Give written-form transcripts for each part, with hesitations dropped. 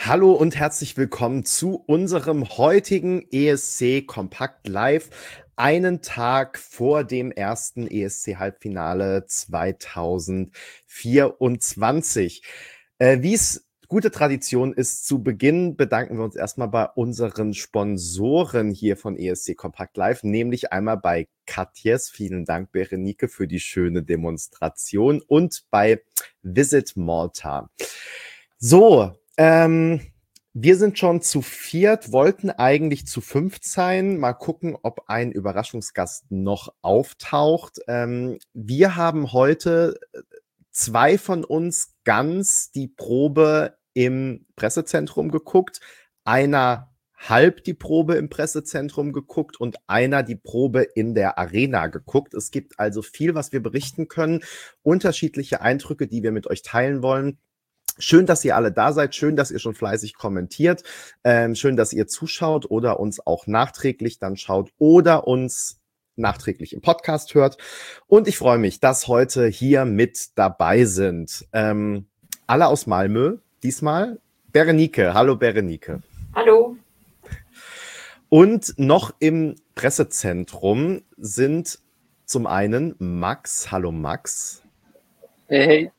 Hallo und herzlich willkommen zu unserem heutigen ESC Kompakt Live, einen Tag vor dem ersten ESC-Halbfinale 2024. Wie es gute Tradition ist, zu Beginn bedanken wir uns erstmal bei unseren Sponsoren hier von ESC Kompakt Live, nämlich einmal bei Katjes, vielen Dank Berenike für die schöne Demonstration, und bei Visit Malta. So, wir sind schon zu viert, wollten eigentlich zu fünft sein. Mal gucken, ob ein Überraschungsgast noch auftaucht. Wir haben heute zwei von uns ganz die Probe im Pressezentrum geguckt, einer halb die Probe im Pressezentrum geguckt und einer die Probe in der Arena geguckt. Es gibt also viel, was wir berichten können, unterschiedliche Eindrücke, die wir mit euch teilen wollen. Schön, dass ihr alle da seid. Schön, dass ihr schon fleißig kommentiert. Schön, dass ihr zuschaut oder uns auch nachträglich dann schaut oder uns nachträglich im Podcast hört. Und ich freue mich, dass heute hier mit dabei sind alle aus Malmö. Diesmal Berenike. Hallo Berenike. Hallo. Und noch im Pressezentrum sind zum einen Max. Hallo Max. Hey.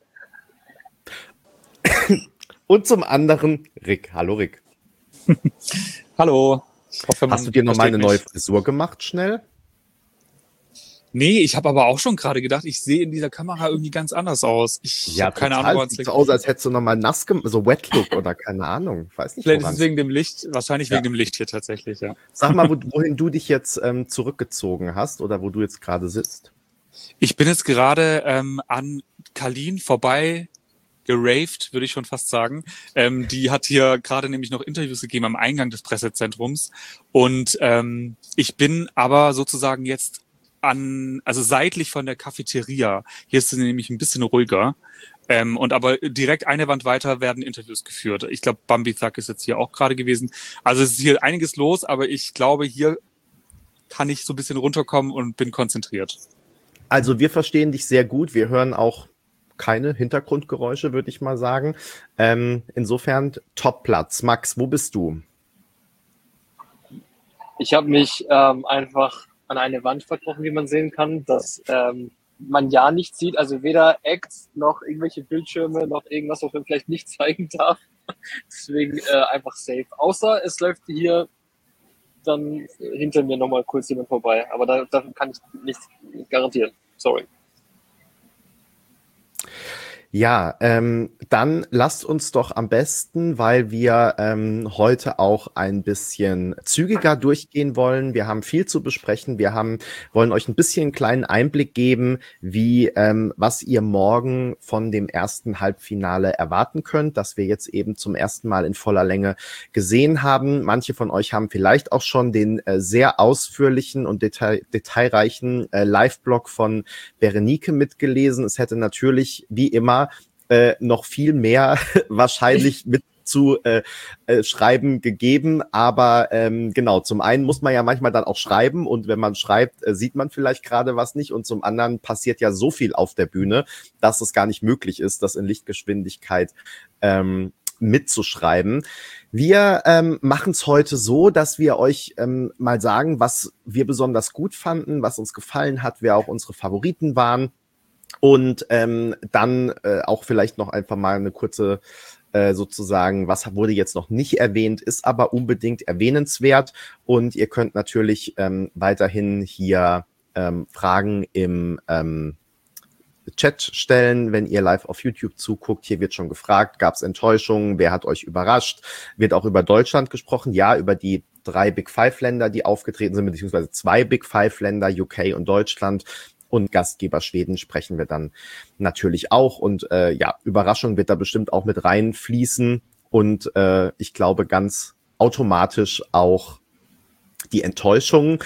Und zum anderen Rick. Hallo Rick. Hallo. Ich hoffe, hast du dir noch mal eine neue Frisur gemacht, schnell? Nee, ich habe aber auch schon gerade gedacht, ich sehe in dieser Kamera irgendwie ganz anders aus. Ich habe keine Ahnung, was sieht so aus, als hättest du noch mal nass gemacht, so Wet Look oder keine Ahnung. Weiß nicht. Vielleicht ist es wegen dem Licht, wahrscheinlich wegen dem Licht hier tatsächlich, ja. Sag mal, wohin du dich jetzt zurückgezogen hast oder wo du jetzt gerade sitzt. Ich bin jetzt gerade an Kalin vorbei geraved, würde ich schon fast sagen. Die hat hier gerade nämlich noch Interviews gegeben am Eingang des Pressezentrums. Und ich bin aber sozusagen jetzt also seitlich von der Cafeteria. Hier ist es nämlich ein bisschen ruhiger. Und aber direkt eine Wand weiter werden Interviews geführt. Ich glaube, Bambi Thug ist jetzt hier auch gerade gewesen. Also es ist hier einiges los, aber ich glaube, hier kann ich so ein bisschen runterkommen und bin konzentriert. Also wir verstehen dich sehr gut. Wir hören auch keine Hintergrundgeräusche, würde ich mal sagen. Insofern Top-Platz. Max, wo bist du? Ich habe mich einfach an eine Wand verkrochen, wie man sehen kann, dass man ja nicht sieht, also weder Acts noch irgendwelche Bildschirme noch irgendwas, was man vielleicht nicht zeigen darf. Deswegen einfach safe. Außer es läuft hier dann hinter mir nochmal kurz jemand vorbei. Aber da kann ich nichts garantieren. Sorry. Ja, dann lasst uns doch am besten, weil wir heute auch ein bisschen zügiger durchgehen wollen. Wir haben viel zu besprechen. Wollen euch ein bisschen einen kleinen Einblick geben, wie was ihr morgen von dem ersten Halbfinale erwarten könnt, das wir jetzt eben zum ersten Mal in voller Länge gesehen haben. Manche von euch haben vielleicht auch schon den sehr ausführlichen und detailreichen Live-Blog von Berenike mitgelesen. Es hätte natürlich, wie immer, noch viel mehr wahrscheinlich mit zu schreiben gegeben, aber genau, zum einen muss man ja manchmal dann auch schreiben und wenn man schreibt, sieht man vielleicht gerade was nicht und zum anderen passiert ja so viel auf der Bühne, dass es gar nicht möglich ist, das in Lichtgeschwindigkeit mitzuschreiben. Wir machen es heute so, dass wir euch mal sagen, was wir besonders gut fanden, was uns gefallen hat, wer auch unsere Favoriten waren. Und dann auch vielleicht noch einfach mal eine kurze sozusagen, was wurde jetzt noch nicht erwähnt, ist aber unbedingt erwähnenswert. Und ihr könnt natürlich weiterhin hier Fragen im Chat stellen, wenn ihr live auf YouTube zuguckt. Hier wird schon gefragt, gab es Enttäuschungen, wer hat euch überrascht? Wird auch über Deutschland gesprochen, ja, über die 3 Big Five-Länder, die aufgetreten sind, beziehungsweise 2 Big Five-Länder, UK und Deutschland. Und Gastgeber Schweden sprechen wir dann natürlich auch. Und ja, Überraschung wird da bestimmt auch mit reinfließen. Und ich glaube ganz automatisch auch die Enttäuschung.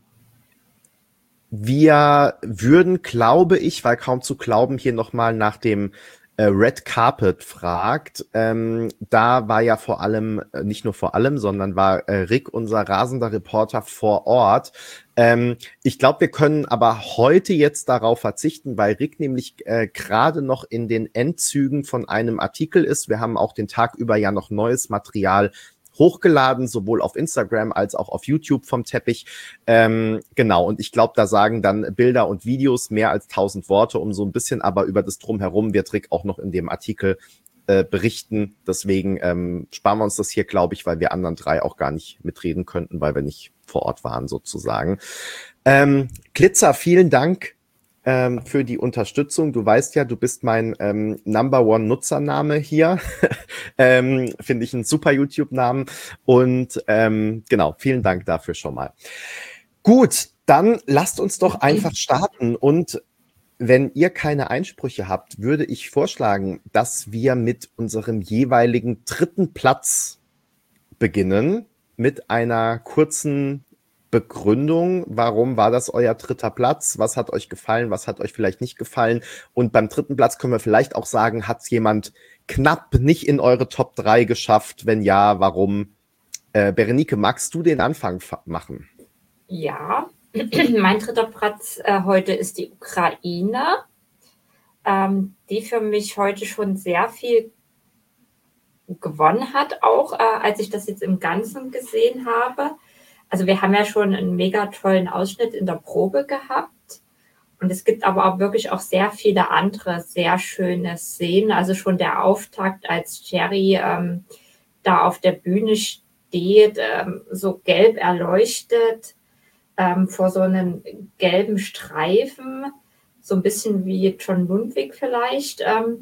Wir würden, glaube ich, weil kaum zu glauben, hier nochmal nach dem Red Carpet fragt. Da war ja vor allem, nicht nur vor allem, sondern war Rick, unser rasender Reporter vor Ort. Ich glaube, wir können aber heute jetzt darauf verzichten, weil Rick nämlich gerade noch in den Endzügen von einem Artikel ist. Wir haben auch den Tag über ja noch neues Material hochgeladen, sowohl auf Instagram als auch auf YouTube vom Teppich. Genau, und ich glaube, da sagen dann Bilder und Videos mehr als 1000 Worte, um so ein bisschen aber über das Drumherum wird Rick auch noch in dem Artikel berichten. Deswegen sparen wir uns das hier, glaube ich, weil wir anderen drei auch gar nicht mitreden könnten, weil wir nicht vor Ort waren sozusagen. Glitzer, vielen Dank für die Unterstützung. Du weißt ja, du bist mein Number One Nutzername hier. Finde ich einen super YouTube-Namen. Und genau, vielen Dank dafür schon mal. Gut, dann lasst uns doch einfach starten. Und wenn ihr keine Einsprüche habt, würde ich vorschlagen, dass wir mit unserem jeweiligen dritten Platz beginnen, mit einer kurzen Begründung. Warum war das euer dritter Platz? Was hat euch gefallen? Was hat euch vielleicht nicht gefallen? Und beim dritten Platz können wir vielleicht auch sagen, hat es jemand knapp nicht in eure Top 3 geschafft? Wenn ja, warum? Berenike, magst du den Anfang machen? Ja, mein dritter Platz heute ist die Ukraine, die für mich heute schon sehr viel gewonnen hat, auch als ich das jetzt im Ganzen gesehen habe. Also wir haben ja schon einen mega tollen Ausschnitt in der Probe gehabt und es gibt aber auch wirklich auch sehr viele andere sehr schöne Szenen. Also schon der Auftakt, als Jerry da auf der Bühne steht, so gelb erleuchtet, vor so einem gelben Streifen, so ein bisschen wie John Lundvik vielleicht.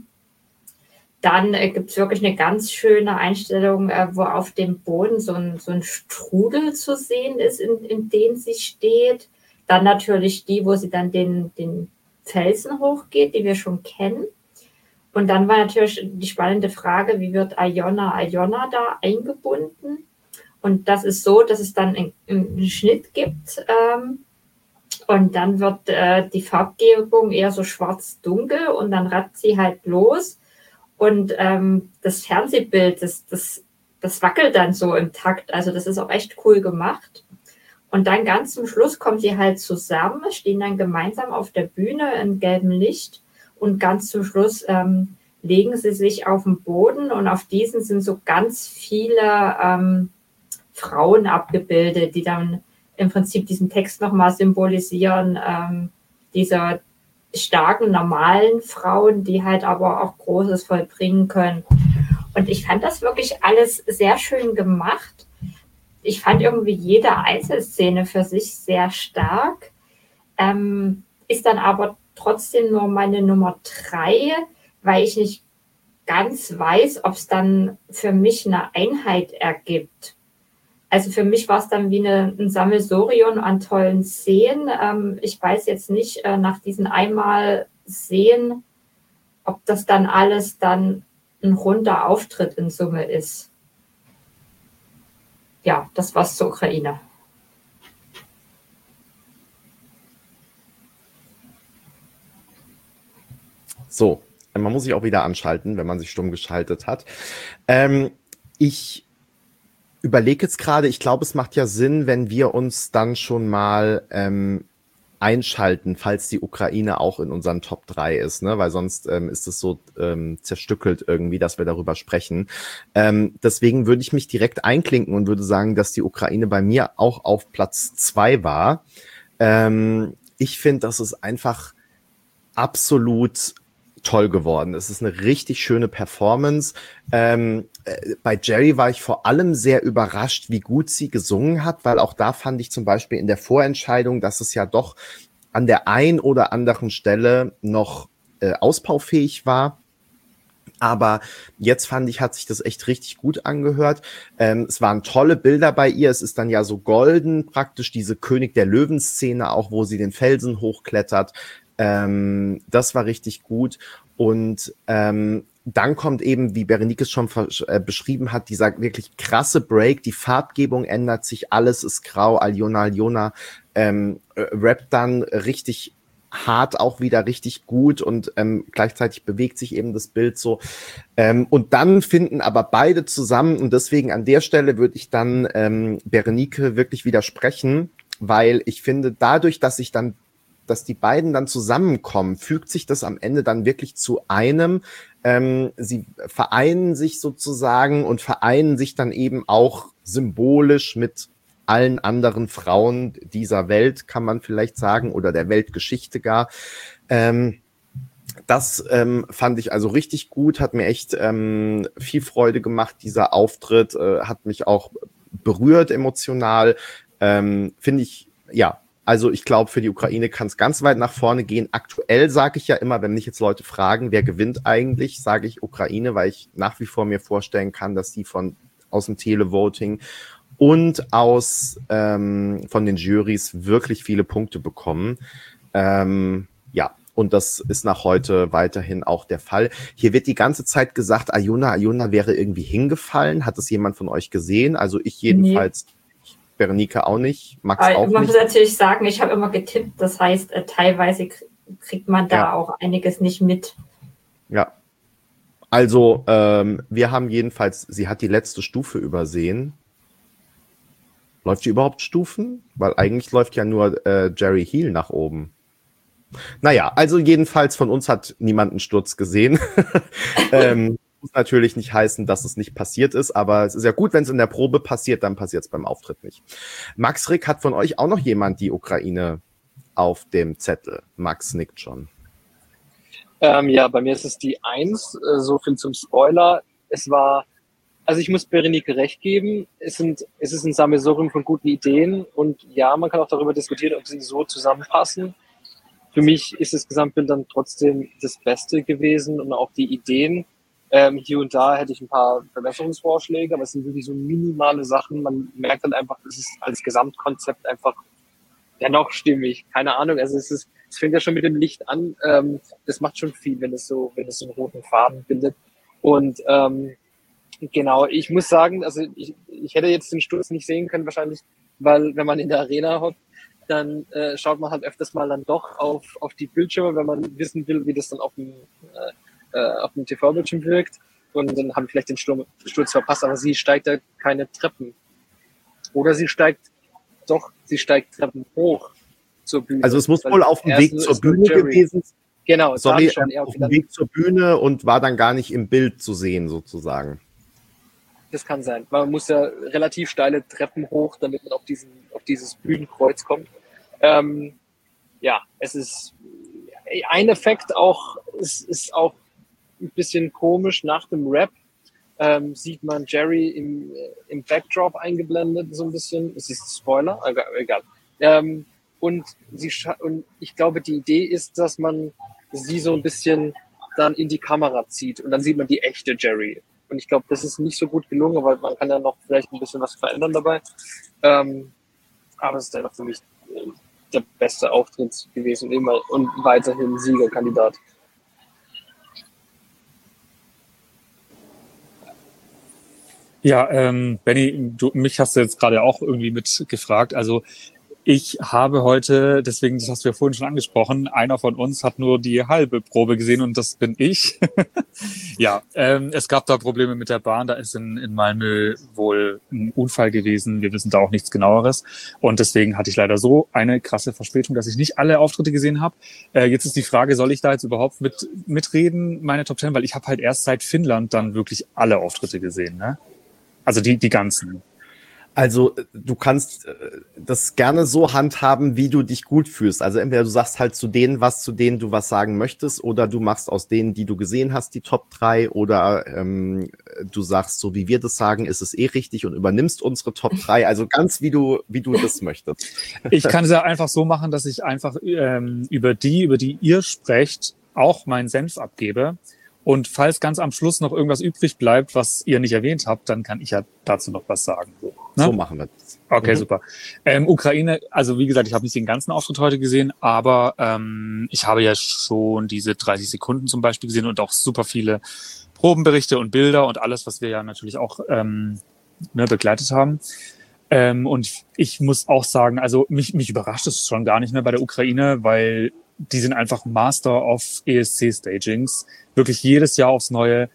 Dann gibt es wirklich eine ganz schöne Einstellung, wo auf dem Boden so ein Strudel zu sehen ist, in dem sie steht. Dann natürlich die, wo sie dann den Felsen hochgeht, die wir schon kennen. Und dann war natürlich die spannende Frage, wie wird Iona da eingebunden? Und das ist so, dass es dann einen Schnitt gibt und dann wird die Farbgebung eher so schwarz-dunkel und dann rappt sie halt los und das Fernsehbild, das wackelt dann so im Takt. Also das ist auch echt cool gemacht. Und dann ganz zum Schluss kommen sie halt zusammen, stehen dann gemeinsam auf der Bühne in gelbem Licht und ganz zum Schluss legen sie sich auf den Boden und auf diesen sind so ganz viele Frauen abgebildet, die dann im Prinzip diesen Text nochmal symbolisieren, dieser starken, normalen Frauen, die halt aber auch Großes vollbringen können. Und ich fand das wirklich alles sehr schön gemacht. Ich fand irgendwie jede Einzelszene für sich sehr stark, ist dann aber trotzdem nur meine Nummer 3, weil ich nicht ganz weiß, ob es dann für mich eine Einheit ergibt. Also für mich war es dann wie ein Sammelsurium an tollen Szenen. Ich weiß jetzt nicht, nach diesen einmal sehen, ob das dann alles dann ein runder Auftritt in Summe ist. Ja, das war's zur Ukraine. So, man muss sich auch wieder anschalten, wenn man sich stumm geschaltet hat. Ich überlege jetzt gerade, ich glaube, es macht ja Sinn, wenn wir uns dann schon mal einschalten, falls die Ukraine auch in unseren Top 3 ist, ne? Weil sonst ist es so zerstückelt irgendwie, dass wir darüber sprechen. Deswegen würde ich mich direkt einklinken und würde sagen, dass die Ukraine bei mir auch auf Platz 2 war. Ich finde, das ist einfach absolut toll geworden. Es ist eine richtig schöne Performance. Bei Jerry war ich vor allem sehr überrascht, wie gut sie gesungen hat, weil auch da fand ich zum Beispiel in der Vorentscheidung, dass es ja doch an der ein oder anderen Stelle noch ausbaufähig war. Aber jetzt fand ich, hat sich das echt richtig gut angehört. Es waren tolle Bilder bei ihr. Es ist dann ja so golden, praktisch diese König der Löwen-Szene, auch wo sie den Felsen hochklettert. Das war richtig gut. Und dann kommt eben, wie Berenike es schon beschrieben hat, dieser wirklich krasse Break. Die Farbgebung ändert sich, alles ist grau. Aljona rappt dann richtig hart, auch wieder richtig gut und gleichzeitig bewegt sich eben das Bild so. Und dann finden aber beide zusammen und deswegen an der Stelle würde ich dann Berenike wirklich widersprechen. weil ich finde, dadurch, dass die beiden dann zusammenkommen, fügt sich das am Ende dann wirklich zu einem. Sie vereinen sich sozusagen und vereinen sich dann eben auch symbolisch mit allen anderen Frauen dieser Welt, kann man vielleicht sagen, oder der Weltgeschichte gar. Das fand ich also richtig gut, hat mir echt viel Freude gemacht. Dieser Auftritt hat mich auch berührt emotional. Finde ich, ja, also ich glaube, für die Ukraine kann es ganz weit nach vorne gehen. Aktuell sage ich ja immer, wenn mich jetzt Leute fragen, wer gewinnt eigentlich, sage ich Ukraine, weil ich nach wie vor mir vorstellen kann, dass die aus dem Televoting und von den Jurys wirklich viele Punkte bekommen. Ja, und das ist nach heute weiterhin auch der Fall. Hier wird die ganze Zeit gesagt, Aljona wäre irgendwie hingefallen. Hat das jemand von euch gesehen? Also ich jedenfalls, Berenike auch nicht, Max auch nicht. Man muss natürlich sagen, ich habe immer getippt. Das heißt, teilweise kriegt man da auch einiges nicht mit. Ja, also wir haben jedenfalls, sie hat die letzte Stufe übersehen. Läuft die überhaupt Stufen? Weil eigentlich läuft ja nur Jerry Heel nach oben. Naja, also jedenfalls von uns hat niemand einen Sturz gesehen. Muss natürlich nicht heißen, dass es nicht passiert ist, aber es ist ja gut, wenn es in der Probe passiert, dann passiert es beim Auftritt nicht. Max, Rick, hat von euch auch noch jemand die Ukraine auf dem Zettel? Max nickt schon. Ja, bei mir ist es die 1, so viel zum Spoiler. Also ich muss Berenike recht geben, es ist ein Sammelsurium von guten Ideen und ja, man kann auch darüber diskutieren, ob sie so zusammenpassen. Für mich ist das Gesamtbild dann trotzdem das Beste gewesen und auch die Ideen. Hier und da hätte ich ein paar Verbesserungsvorschläge, aber es sind wirklich so minimale Sachen. Man merkt halt einfach, es ist als Gesamtkonzept einfach dennoch stimmig. Keine Ahnung, also es fängt ja schon mit dem Licht an. Das macht schon viel, wenn es so einen roten Faden bildet. Und genau, ich muss sagen, also ich hätte jetzt den Sturz nicht sehen können wahrscheinlich, weil wenn man in der Arena hockt, dann schaut man halt öfters mal dann doch auf die Bildschirme, wenn man wissen will, wie das dann auf dem TV-Bildschirm wirkt. Und dann habe ich vielleicht den Sturz verpasst, aber sie steigt da keine Treppen. Oder sie steigt Treppen hoch zur Bühne. Also es muss wohl auf dem Weg zur Bühne gewesen sein. Genau, sorry, auf dem Weg zur Bühne und war dann gar nicht im Bild zu sehen sozusagen. Das kann sein. Man muss ja relativ steile Treppen hoch, damit man auf dieses Bühnenkreuz kommt. Ja, es ist ein Effekt auch, es ist auch ein bisschen komisch. Nach dem Rap sieht man Jerry im Backdrop eingeblendet, so ein bisschen. Es ist Spoiler, egal. Und ich glaube, die Idee ist, dass man sie so ein bisschen dann in die Kamera zieht und dann sieht man die echte Jerry. Und ich glaube, das ist nicht so gut gelungen, weil man kann ja noch vielleicht ein bisschen was verändern dabei. Aber es ist einfach für mich der beste Auftritt gewesen immer und weiterhin Siegerkandidat. Ja, Benny, mich hast du jetzt gerade auch irgendwie mitgefragt. Also ich habe heute, deswegen, das hast du ja vorhin schon angesprochen, einer von uns hat nur die halbe Probe gesehen und das bin ich. Ja, es gab da Probleme mit der Bahn, da ist in Malmö wohl ein Unfall gewesen, wir wissen da auch nichts Genaueres und deswegen hatte ich leider so eine krasse Verspätung, dass ich nicht alle Auftritte gesehen habe. Jetzt ist die Frage, soll ich da jetzt überhaupt mitreden, meine Top 10, weil ich habe halt erst seit Finnland dann wirklich alle Auftritte gesehen, ne? Also die ganzen. Also du kannst das gerne so handhaben, wie du dich gut fühlst. Also entweder du sagst halt zu denen du was sagen möchtest, oder du machst aus denen, die du gesehen hast, die Top 3, oder du sagst, so wie wir das sagen, ist es richtig und übernimmst unsere Top 3. Also ganz wie du das möchtest. Ich kann es ja einfach so machen, dass ich einfach über die ihr sprecht, auch meinen Senf abgebe. Und falls ganz am Schluss noch irgendwas übrig bleibt, was ihr nicht erwähnt habt, dann kann ich ja dazu noch was sagen. Ne? So machen wir das. Okay, super. Ukraine, also wie gesagt, ich habe nicht den ganzen Auftritt heute gesehen, aber ich habe ja schon diese 30 Sekunden zum Beispiel gesehen und auch super viele Probenberichte und Bilder und alles, was wir ja natürlich auch begleitet haben. Und ich muss auch sagen, also mich überrascht es schon gar nicht mehr bei der Ukraine, weil die sind einfach Master of ESC-Stagings. Wirklich jedes Jahr aufs Neue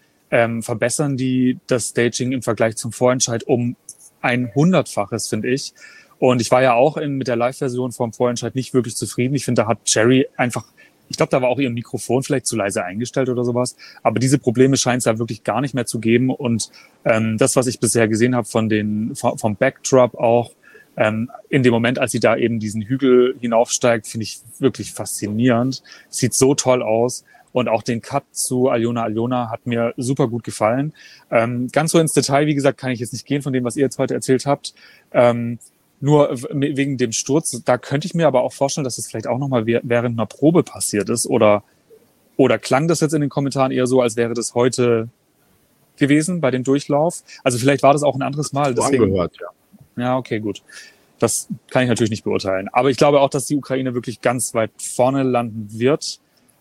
verbessern die das Staging im Vergleich zum Vorentscheid um ein 100-faches, finde ich. Und ich war ja auch mit der Live-Version vom Vorentscheid nicht wirklich zufrieden. Ich finde, da hat Cherry einfach, ich glaube, da war auch ihr Mikrofon vielleicht zu leise eingestellt oder sowas. Aber diese Probleme scheint es da wirklich gar nicht mehr zu geben. Und das, was ich bisher gesehen habe vom Backdrop auch, in dem Moment, als sie da eben diesen Hügel hinaufsteigt, finde ich wirklich faszinierend. Sieht so toll aus. Und auch den Cut zu Alyona hat mir super gut gefallen. Ganz so ins Detail, wie gesagt, kann ich jetzt nicht gehen von dem, was ihr jetzt heute erzählt habt. Nur wegen dem Sturz, da könnte ich mir aber auch vorstellen, dass es vielleicht auch nochmal während einer Probe passiert ist. Oder klang das jetzt in den Kommentaren eher so, als wäre das heute gewesen bei dem Durchlauf? Also vielleicht war das auch ein anderes Mal. Deswegen, angehört, ja. Ja, okay, gut. Das kann ich natürlich nicht beurteilen. Aber ich glaube auch, dass die Ukraine wirklich ganz weit vorne landen wird.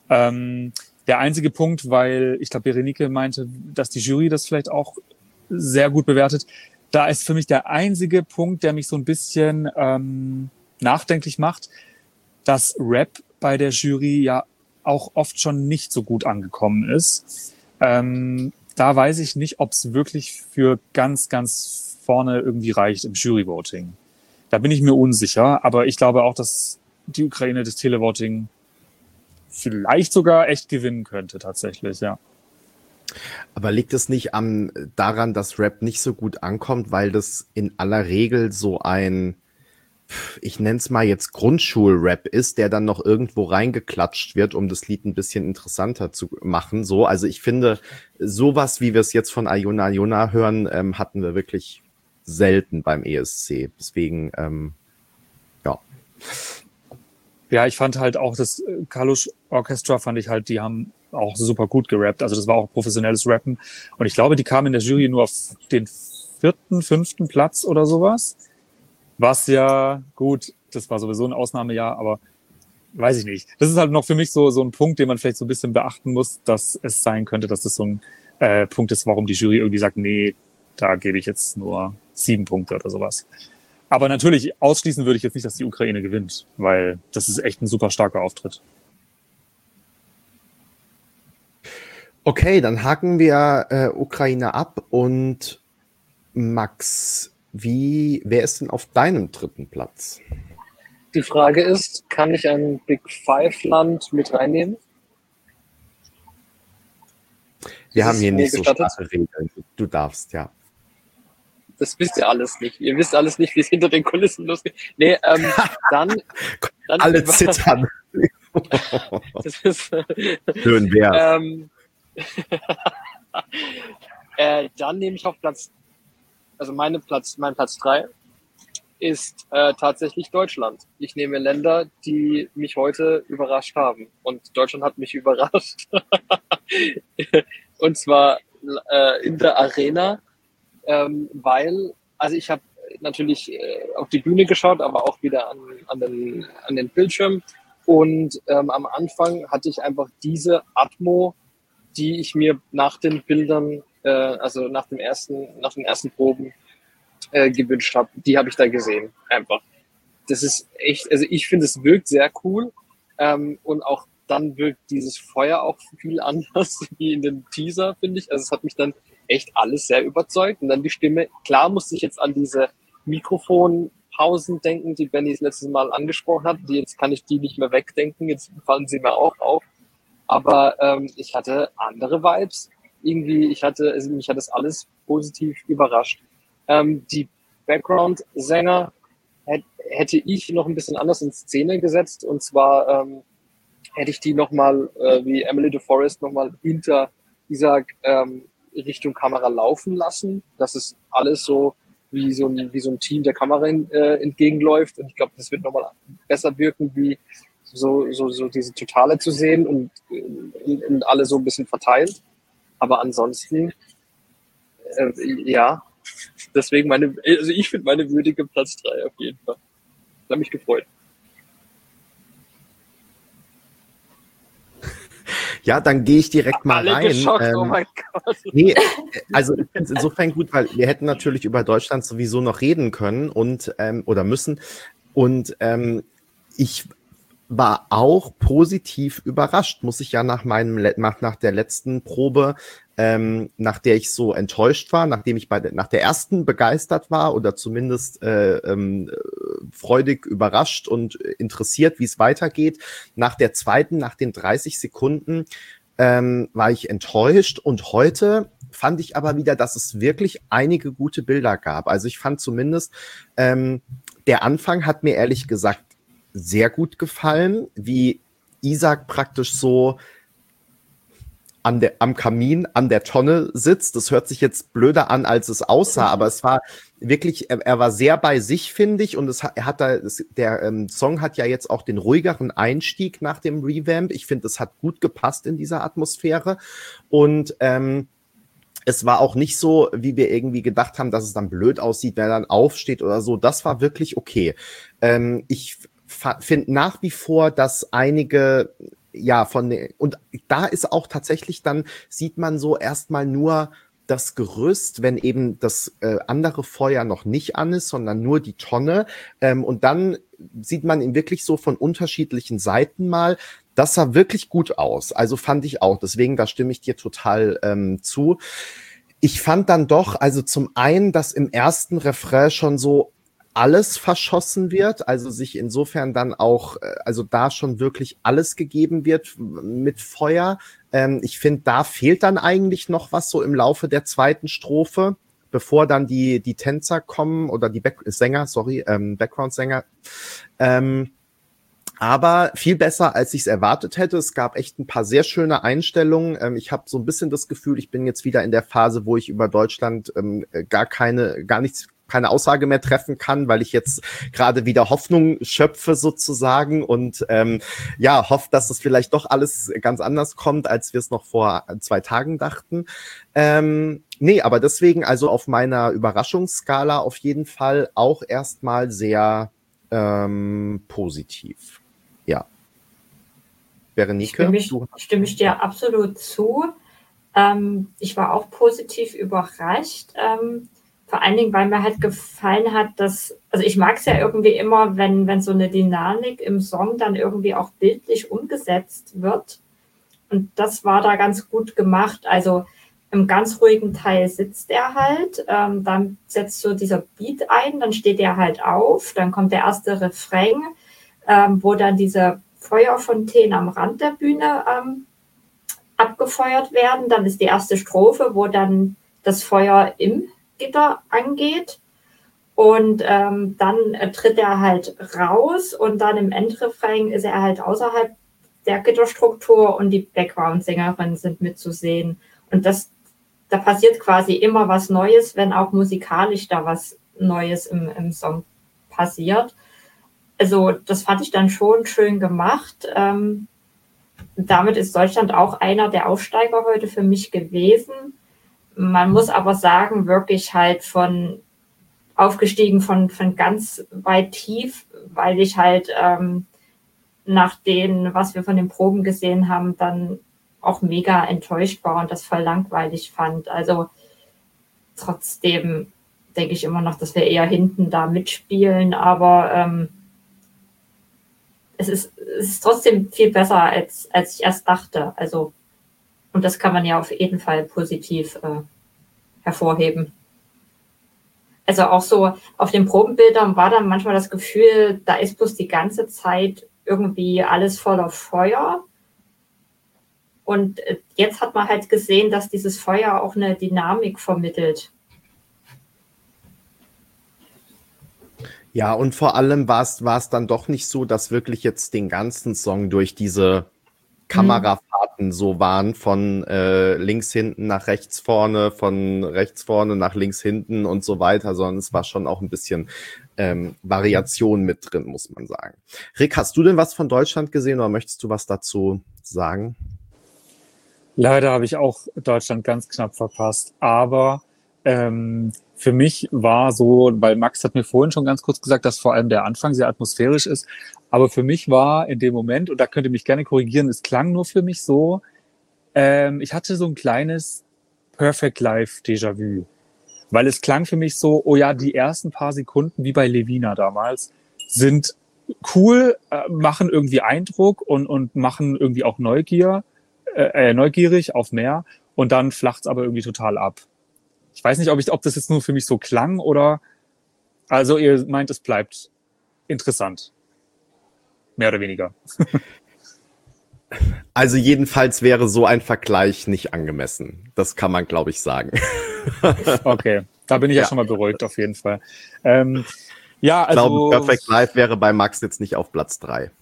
Der einzige Punkt, weil ich glaube, Berenike meinte, dass die Jury das vielleicht auch sehr gut bewertet. Da ist für mich der einzige Punkt, der mich so ein bisschen nachdenklich macht, dass Rap bei der Jury ja auch oft schon nicht so gut angekommen ist. Da weiß ich nicht, ob es wirklich für ganz, ganz vorne irgendwie reicht im Jury-Voting. Da bin ich mir unsicher, aber ich glaube auch, dass die Ukraine das Televoting vielleicht sogar echt gewinnen könnte, tatsächlich, ja. Aber liegt es nicht daran, dass Rap nicht so gut ankommt, weil das in aller Regel so ein, ich nenne es mal jetzt Grundschul-Rap ist, der dann noch irgendwo reingeklatscht wird, um das Lied ein bisschen interessanter zu machen. So, also ich finde, sowas, wie wir es jetzt von Alyona hören, hatten wir wirklich selten beim ESC. Deswegen, ja. Ja, ich fand halt auch das Kalush Orchestra, die haben auch super gut gerappt. Also das war auch professionelles Rappen. Und ich glaube, die kamen in der Jury nur auf den 4., 5. Platz oder sowas. Was ja, gut, das war sowieso ein Ausnahmejahr, aber weiß ich nicht. Das ist halt noch für mich so ein Punkt, den man vielleicht so ein bisschen beachten muss, dass es sein könnte, dass das so ein Punkt ist, warum die Jury irgendwie sagt, nee, da gebe ich jetzt nur 7 Punkte oder sowas. Aber natürlich, ausschließen würde ich jetzt nicht, dass die Ukraine gewinnt, weil das ist echt ein super starker Auftritt. Okay, dann haken wir Ukraine ab. Und Max, wer ist denn auf deinem 3. Platz? Die Frage ist, kann ich ein Big Five-Land mit reinnehmen? Wir haben hier nicht so starke Regeln. Du darfst, ja. Das wisst ihr alles nicht. Ihr wisst alles nicht, wie es hinter den Kulissen losgeht. Nee, dann alle zittern. Das ist schön wär's. Dann nehme ich auf mein Platz 3 ist tatsächlich Deutschland. Ich nehme Länder, die mich heute überrascht haben. Und Deutschland hat mich überrascht. Und zwar in der Arena, weil, also ich habe natürlich auf die Bühne geschaut, aber auch wieder an den Bildschirm. Und am Anfang hatte ich einfach diese Atmo, die ich mir nach den Bildern, also nach den ersten Proben gewünscht habe. Die habe ich da gesehen, einfach. Das ist echt, also ich finde, es wirkt sehr cool. Und auch dann wirkt dieses Feuer auch viel anders wie in dem Teaser, finde ich. Also es hat mich dann echt alles sehr überzeugt. Und dann die Stimme. Klar musste ich jetzt an diese Mikrofonpausen denken, die Benny das letzte Mal angesprochen hat. Jetzt kann ich die nicht mehr wegdenken. Jetzt fallen sie mir auch auf. Aber ich hatte andere Vibes. Irgendwie, mich hat das alles positiv überrascht. Die Background-Sänger hätte ich noch ein bisschen anders in Szene gesetzt. Und zwar hätte ich die nochmal, wie Emily DeForest, nochmal hinter Isaac Richtung Kamera laufen lassen. Das ist alles so wie so ein Team der Kamera entgegenläuft. Und ich glaube, das wird nochmal besser wirken, wie so diese Totale zu sehen und alle so ein bisschen verteilt. Aber ansonsten, ja, deswegen ich finde meine würdige Platz 3 auf jeden Fall. Ich habe mich gefreut. Ja, dann gehe ich direkt mal alle rein. Geschockt, oh mein Gott. Nee, also ich finde es insofern gut, weil wir hätten natürlich über Deutschland sowieso noch reden können und oder müssen. Und ich war auch positiv überrascht, muss ich ja nach der letzten Probe, nach der ich so enttäuscht war, nachdem ich nach der ersten begeistert war oder zumindest freudig überrascht und interessiert, wie es weitergeht. Nach der zweiten, nach den 30 Sekunden war ich enttäuscht und heute fand ich aber wieder, dass es wirklich einige gute Bilder gab. Also ich fand zumindest, der Anfang hat mir ehrlich gesagt sehr gut gefallen, wie Isaac praktisch so am Kamin, an der Tonne sitzt. Das hört sich jetzt blöder an, als es aussah, aber es war wirklich, er war sehr bei sich, finde ich, und der Song hat ja jetzt auch den ruhigeren Einstieg nach dem Revamp. Ich finde, es hat gut gepasst in dieser Atmosphäre und es war auch nicht so, wie wir irgendwie gedacht haben, dass es dann blöd aussieht, wenn er dann aufsteht oder so. Das war wirklich okay. Ich finde nach wie vor, dass einige und da ist auch tatsächlich dann, sieht man so erstmal nur das Gerüst, wenn eben das andere Feuer noch nicht an ist, sondern nur die Tonne. Und dann sieht man ihn wirklich so von unterschiedlichen Seiten mal. Das sah wirklich gut aus. Also fand ich auch. Deswegen, da stimme ich dir total zu. Ich fand dann doch, also zum einen, dass im ersten Refrain schon so alles verschossen wird, also sich insofern dann auch, also da schon wirklich alles gegeben wird mit Feuer. Ich finde, da fehlt dann eigentlich noch was so im Laufe der zweiten Strophe, bevor dann die Tänzer kommen oder die Background-Sänger. Aber viel besser, als ich es erwartet hätte. Es gab echt ein paar sehr schöne Einstellungen. Ich habe so ein bisschen das Gefühl, ich bin jetzt wieder in der Phase, wo ich über Deutschland keine Aussage mehr treffen kann, weil ich jetzt gerade wieder Hoffnung schöpfe sozusagen und hoffe, dass das vielleicht doch alles ganz anders kommt, als wir es noch vor 2 Tagen dachten. Aber deswegen, also auf meiner Überraschungsskala auf jeden Fall auch erstmal sehr positiv. Ja. Berenike? Stimme ich dir absolut zu. Ich war auch positiv überrascht. Vor allen Dingen, weil mir halt gefallen hat, also ich mag es ja irgendwie immer, wenn so eine Dynamik im Song dann irgendwie auch bildlich umgesetzt wird. Und das war da ganz gut gemacht. Also im ganz ruhigen Teil sitzt er halt, dann setzt so dieser Beat ein, dann steht er halt auf, dann kommt der erste Refrain, wo dann diese Feuerfontänen am Rand der Bühne abgefeuert werden. Dann ist die erste Strophe, wo dann das Feuer im Gitter angeht und dann tritt er halt raus und dann im Endrefrain ist er halt außerhalb der Gitterstruktur und die Background-Sängerinnen sind mitzusehen. Und da passiert quasi immer was Neues, wenn auch musikalisch da was Neues im Song passiert. Also das fand ich dann schon schön gemacht. Damit ist Deutschland auch einer der Aufsteiger heute für mich gewesen. Man muss aber sagen, wirklich halt aufgestiegen von ganz weit tief, weil ich halt nach dem, was wir von den Proben gesehen haben, dann auch mega enttäuscht war und das voll langweilig fand. Also trotzdem denke ich immer noch, dass wir eher hinten da mitspielen, aber es ist trotzdem viel besser, als ich erst dachte. Also, und das kann man ja auf jeden Fall positiv hervorheben. Also auch so auf den Probenbildern war dann manchmal das Gefühl, da ist bloß die ganze Zeit irgendwie alles voller Feuer. Und jetzt hat man halt gesehen, dass dieses Feuer auch eine Dynamik vermittelt. Ja, und vor allem war es dann doch nicht so, dass wirklich jetzt den ganzen Song durch diese Kamerafahrten so waren, von links hinten nach rechts vorne, von rechts vorne nach links hinten und so weiter, sondern es war schon auch ein bisschen Variation mit drin, muss man sagen. Rick, hast du denn was von Deutschland gesehen oder möchtest du was dazu sagen? Leider habe ich auch Deutschland ganz knapp verpasst, aber für mich war so, weil Max hat mir vorhin schon ganz kurz gesagt, dass vor allem der Anfang sehr atmosphärisch ist, aber für mich war in dem Moment, und da könnt ihr mich gerne korrigieren, es klang nur für mich so, ich hatte so ein kleines Perfect Life Déjà-vu, weil es klang für mich so, oh ja, die ersten paar Sekunden, wie bei Levina damals, sind cool, machen irgendwie Eindruck und machen irgendwie auch neugierig auf mehr, und dann flacht's aber irgendwie total ab. Ich weiß nicht, ob das jetzt nur für mich so klang oder, also ihr meint, es bleibt interessant. Mehr oder weniger. Also jedenfalls wäre so ein Vergleich nicht angemessen. Das kann man, glaube ich, sagen. Okay, da bin ich ja schon mal beruhigt auf jeden Fall. Ja, Ich glaube, also Perfect Life wäre bei Max jetzt nicht auf Platz 3.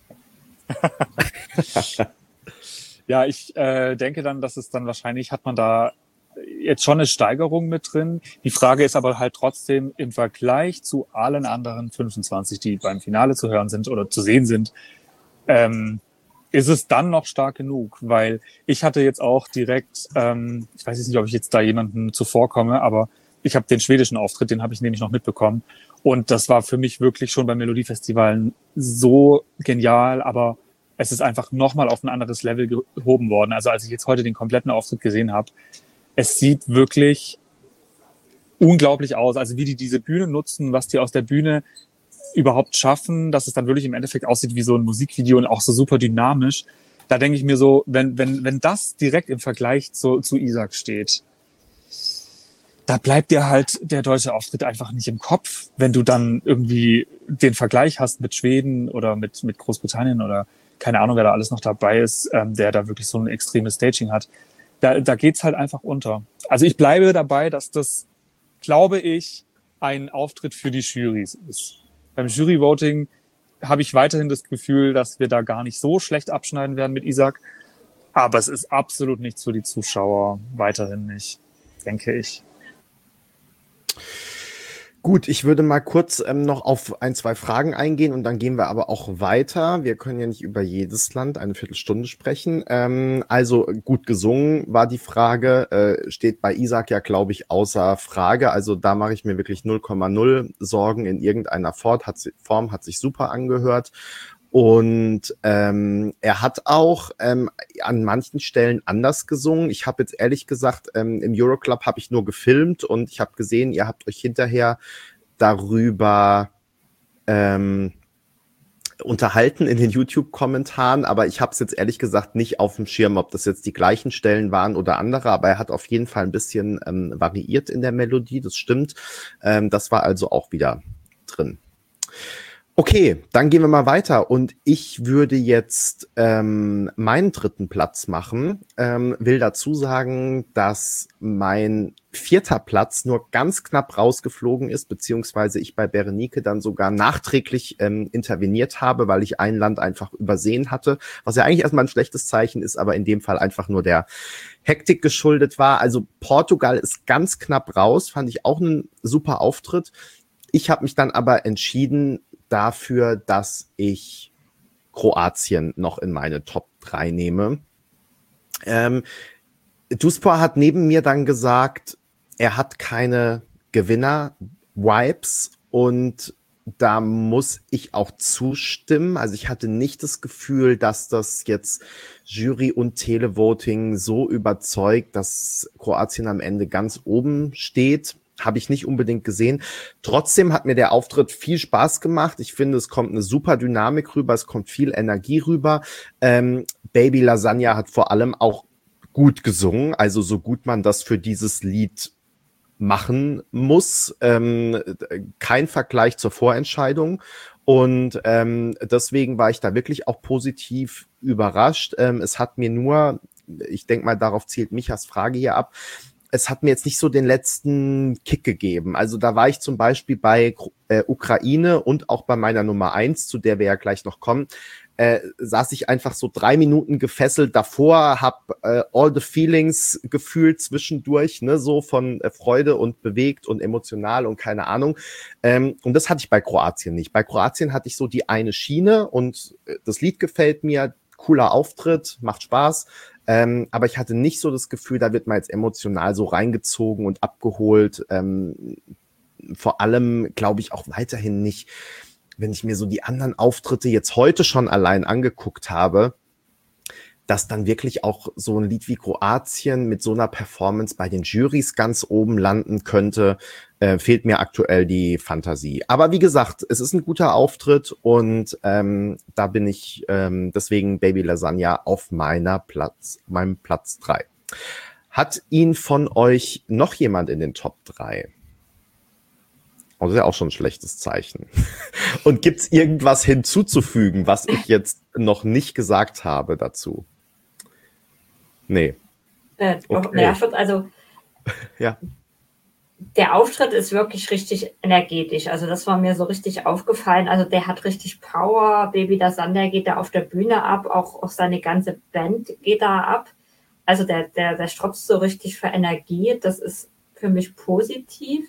ja, ich denke dann, dass es dann wahrscheinlich, hat man da jetzt schon eine Steigerung mit drin. Die Frage ist aber halt trotzdem im Vergleich zu allen anderen 25, die beim Finale zu hören sind oder zu sehen sind, ist es dann noch stark genug? Weil ich hatte jetzt auch direkt, ich weiß jetzt nicht, ob ich jetzt da jemanden zuvorkomme, aber ich habe den schwedischen Auftritt, den habe ich nämlich noch mitbekommen. Und das war für mich wirklich schon beim Melodiefestivalen so genial, aber es ist einfach nochmal auf ein anderes Level gehoben worden. Also als ich jetzt heute den kompletten Auftritt gesehen habe, es sieht wirklich unglaublich aus. Also wie die diese Bühne nutzen, was die aus der Bühne überhaupt schaffen, dass es dann wirklich im Endeffekt aussieht wie so ein Musikvideo und auch so super dynamisch. Da denke ich mir so, wenn das direkt im Vergleich zu Isaac steht, da bleibt dir halt der deutsche Auftritt einfach nicht im Kopf, wenn du dann irgendwie den Vergleich hast mit Schweden oder mit Großbritannien oder keine Ahnung, wer da alles noch dabei ist, der da wirklich so ein extremes Staging hat. Da geht's halt einfach unter. Also ich bleibe dabei, dass das, glaube ich, ein Auftritt für die Jurys ist. Beim Jury-Voting habe ich weiterhin das Gefühl, dass wir da gar nicht so schlecht abschneiden werden mit Isaac. Aber es ist absolut nichts für die Zuschauer. Weiterhin nicht, denke ich. Gut, ich würde mal kurz noch auf 1, 2 Fragen eingehen und dann gehen wir aber auch weiter. Wir können ja nicht über jedes Land eine Viertelstunde sprechen. Also gut gesungen war die Frage, steht bei Isaac ja, glaube ich, außer Frage. Also da mache ich mir wirklich 0,0 Sorgen in irgendeiner Form, hat sich super angehört. Und er hat auch an manchen Stellen anders gesungen. Ich habe jetzt ehrlich gesagt, im Euroclub habe ich nur gefilmt und ich habe gesehen, ihr habt euch hinterher darüber unterhalten in den YouTube-Kommentaren, aber ich habe es jetzt ehrlich gesagt nicht auf dem Schirm, ob das jetzt die gleichen Stellen waren oder andere, aber er hat auf jeden Fall ein bisschen variiert in der Melodie, das stimmt. Das war also auch wieder drin. Okay, dann gehen wir mal weiter und ich würde jetzt meinen 3. Platz machen. Will dazu sagen, dass mein 4. Platz nur ganz knapp rausgeflogen ist, beziehungsweise ich bei Berenike dann sogar nachträglich interveniert habe, weil ich ein Land einfach übersehen hatte, was ja eigentlich erstmal ein schlechtes Zeichen ist, aber in dem Fall einfach nur der Hektik geschuldet war. Also Portugal ist ganz knapp raus, fand ich auch einen super Auftritt. Ich habe mich dann aber entschieden dafür, dass ich Kroatien noch in meine Top 3 nehme. Duspor hat neben mir dann gesagt, er hat keine Gewinner-Vibes und da muss ich auch zustimmen. Also ich hatte nicht das Gefühl, dass das jetzt Jury und Televoting so überzeugt, dass Kroatien am Ende ganz oben steht. Habe ich nicht unbedingt gesehen. Trotzdem hat mir der Auftritt viel Spaß gemacht. Ich finde, es kommt eine super Dynamik rüber, es kommt viel Energie rüber. Baby Lasagna hat vor allem auch gut gesungen, also so gut man das für dieses Lied machen muss. Kein Vergleich zur Vorentscheidung. Und deswegen war ich da wirklich auch positiv überrascht. Es hat mir nur, ich denke mal, darauf zielt Michas Frage hier ab, es hat mir jetzt nicht so den letzten Kick gegeben. Also da war ich zum Beispiel bei Ukraine und auch bei meiner Nummer 1, zu der wir ja gleich noch kommen, saß ich einfach so 3 Minuten gefesselt davor, hab all the feelings gefühlt zwischendurch, ne, so von Freude und bewegt und emotional und keine Ahnung. Und das hatte ich bei Kroatien nicht. Bei Kroatien hatte ich so die eine Schiene und das Lied gefällt mir, cooler Auftritt, macht Spaß. Aber ich hatte nicht so das Gefühl, da wird man jetzt emotional so reingezogen und abgeholt. Vor allem glaube ich auch weiterhin nicht, wenn ich mir so die anderen Auftritte jetzt heute schon allein angeguckt habe, dass dann wirklich auch so ein Lied wie Kroatien mit so einer Performance bei den Jurys ganz oben landen könnte, fehlt mir aktuell die Fantasie. Aber wie gesagt, es ist ein guter Auftritt und da bin ich deswegen Baby Lasagna auf meinem Platz 3. Hat ihn von euch noch jemand in den Top 3? Oh, das ist ja auch schon ein schlechtes Zeichen. Und gibt's irgendwas hinzuzufügen, was ich jetzt noch nicht gesagt habe dazu? Nee. Naja, also Ja. der Auftritt ist wirklich richtig energetisch. Also das war mir so richtig aufgefallen. Also der hat richtig Power. Baby Da Sander geht da auf der Bühne ab. Auch seine ganze Band geht da ab. Also der strotzt so richtig für Energie. Das ist für mich positiv.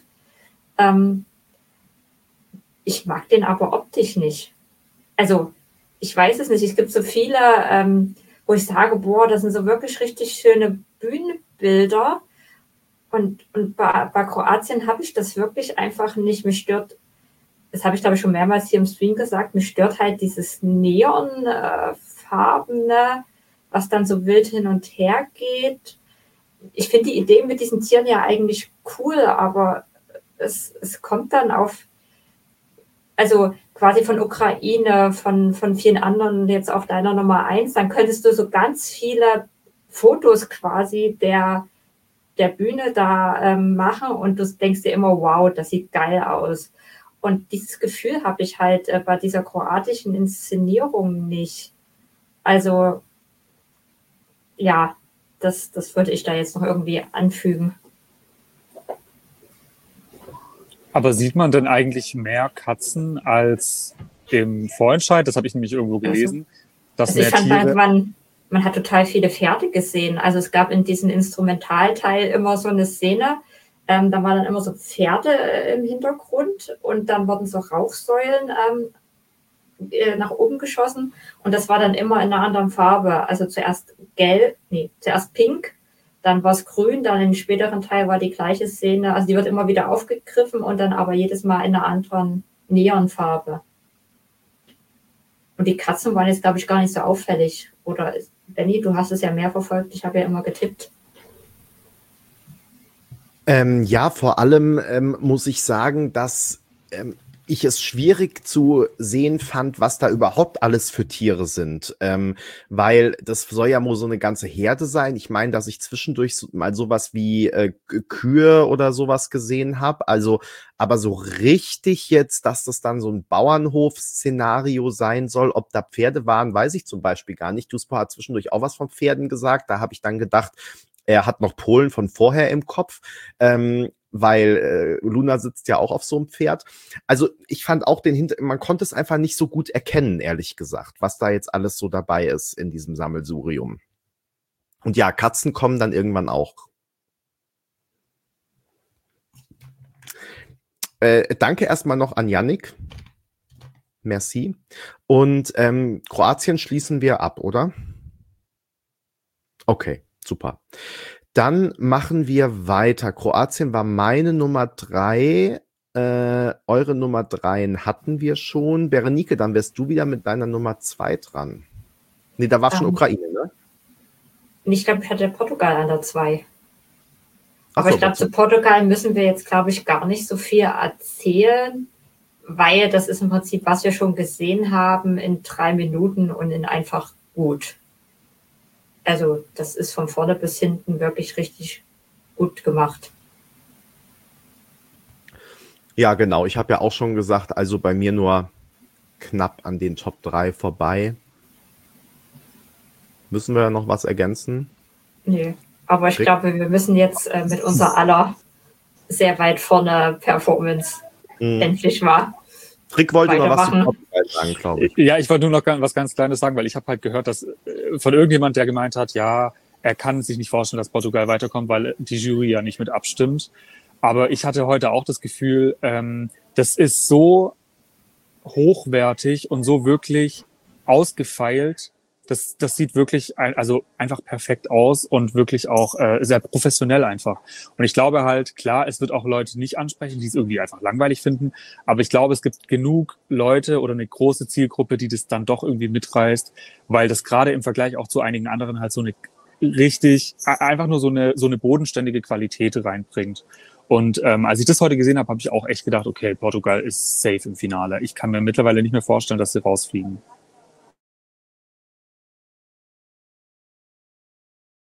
Ich mag den aber optisch nicht. Also ich weiß es nicht. Es gibt so viele, wo ich sage, boah, das sind so wirklich richtig schöne Bühnenbilder. Und bei Kroatien habe ich das wirklich einfach nicht. Mich stört, das habe ich glaube ich schon mehrmals hier im Stream gesagt, mich stört halt dieses Neonfarbene, was dann so wild hin und her geht. Ich finde die Idee mit diesen Tieren ja eigentlich cool, aber es kommt dann auf, also quasi von Ukraine, von vielen anderen, jetzt auf deiner Nummer 1, dann könntest du so ganz viele Fotos quasi der Bühne da machen und du denkst dir immer, wow, das sieht geil aus. Und dieses Gefühl habe ich halt bei dieser kroatischen Inszenierung nicht. Also ja, das würde ich da jetzt noch irgendwie anfügen. Aber sieht man denn eigentlich mehr Katzen als im Vorentscheid? Das habe ich nämlich irgendwo gelesen. Dass also ich fand, man hat total viele Pferde gesehen. Also es gab in diesem Instrumentalteil immer so eine Szene, da waren dann immer so Pferde im Hintergrund und dann wurden so Rauchsäulen nach oben geschossen und das war dann immer in einer anderen Farbe. Also zuerst pink, dann war es grün, dann im späteren Teil war die gleiche Szene. Also die wird immer wieder aufgegriffen und dann aber jedes Mal in einer anderen Neonfarbe. Und die Katzen waren jetzt, glaube ich, gar nicht so auffällig. Oder Benni, du hast es ja mehr verfolgt. Ich habe ja immer getippt. Ja, vor allem muss ich sagen, dass ich es schwierig zu sehen fand, was da überhaupt alles für Tiere sind. Weil das soll ja wohl so eine ganze Herde sein. Ich meine, dass ich zwischendurch mal sowas wie Kühe oder sowas gesehen habe. Also, aber so richtig jetzt, dass das dann so ein Bauernhof-Szenario sein soll, ob da Pferde waren, weiß ich zum Beispiel gar nicht. Duspo hat zwischendurch auch was von Pferden gesagt. Da habe ich dann gedacht, er hat noch Polen von vorher im Kopf. Weil Luna sitzt ja auch auf so einem Pferd. Also ich fand auch man konnte es einfach nicht so gut erkennen, ehrlich gesagt, was da jetzt alles so dabei ist in diesem Sammelsurium. Und ja, Katzen kommen dann irgendwann auch. Danke erstmal noch an Yannick. Merci. Und Kroatien schließen wir ab, oder? Okay, super. Dann machen wir weiter. Kroatien war meine Nummer 3. Eure Nummer 3 hatten wir schon. Berenike, dann wärst du wieder mit deiner Nummer 2 dran. Nee, da war schon Ukraine, ne? Ich glaube, ich hatte Portugal an der 2. Aber ich glaube, zu Portugal müssen wir jetzt, glaube ich, gar nicht so viel erzählen, weil das ist im Prinzip, was wir schon gesehen haben, in 3 Minuten und in einfach gut. Also das ist von vorne bis hinten wirklich richtig gut gemacht. Ja, genau. Ich habe ja auch schon gesagt, also bei mir nur knapp an den Top 3 vorbei. Müssen wir noch was ergänzen? Nee, aber ich glaube, wir müssen jetzt mit unserer aller sehr weit vorne Performance endlich mal Rick wollte noch was zu Portugal sagen, glaube ich. Ja, ich wollte nur noch was ganz Kleines sagen, weil ich habe halt gehört, dass von irgendjemand, der gemeint hat, ja, er kann sich nicht vorstellen, dass Portugal weiterkommt, weil die Jury ja nicht mit abstimmt. Aber ich hatte heute auch das Gefühl, das ist so hochwertig und so wirklich ausgefeilt. Das sieht wirklich also einfach perfekt aus und wirklich auch sehr professionell einfach. Und ich glaube halt, klar, es wird auch Leute nicht ansprechen, die es irgendwie einfach langweilig finden. Aber ich glaube, es gibt genug Leute oder eine große Zielgruppe, die das dann doch irgendwie mitreißt, weil das gerade im Vergleich auch zu einigen anderen halt so eine richtig, einfach nur so eine bodenständige Qualität reinbringt. Und als ich das heute gesehen habe, habe ich auch echt gedacht, okay, Portugal ist safe im Finale. Ich kann mir mittlerweile nicht mehr vorstellen, dass sie rausfliegen.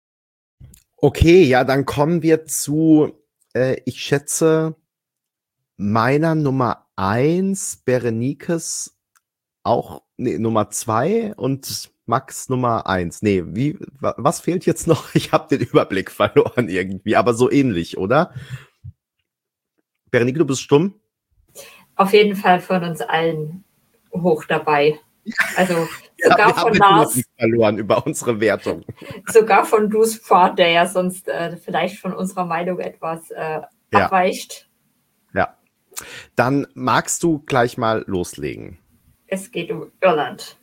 Okay, ja, dann kommen wir zu, ich schätze, Meiner Nummer 1, Berenikes auch, nee, Nummer 2 und Max Nummer 1. Nee, was fehlt jetzt noch? Ich habe den Überblick verloren irgendwie, aber so ähnlich, oder? Berenike, du bist stumm? Auf jeden Fall von uns allen hoch dabei. Also Ja, sogar wir von haben den Lars, Überblick verloren über unsere Wertung. sogar von Dus Ford, der ja sonst vielleicht von unserer Meinung etwas Ja. abweicht. Ja. Dann magst du gleich mal loslegen. Es geht um Irland.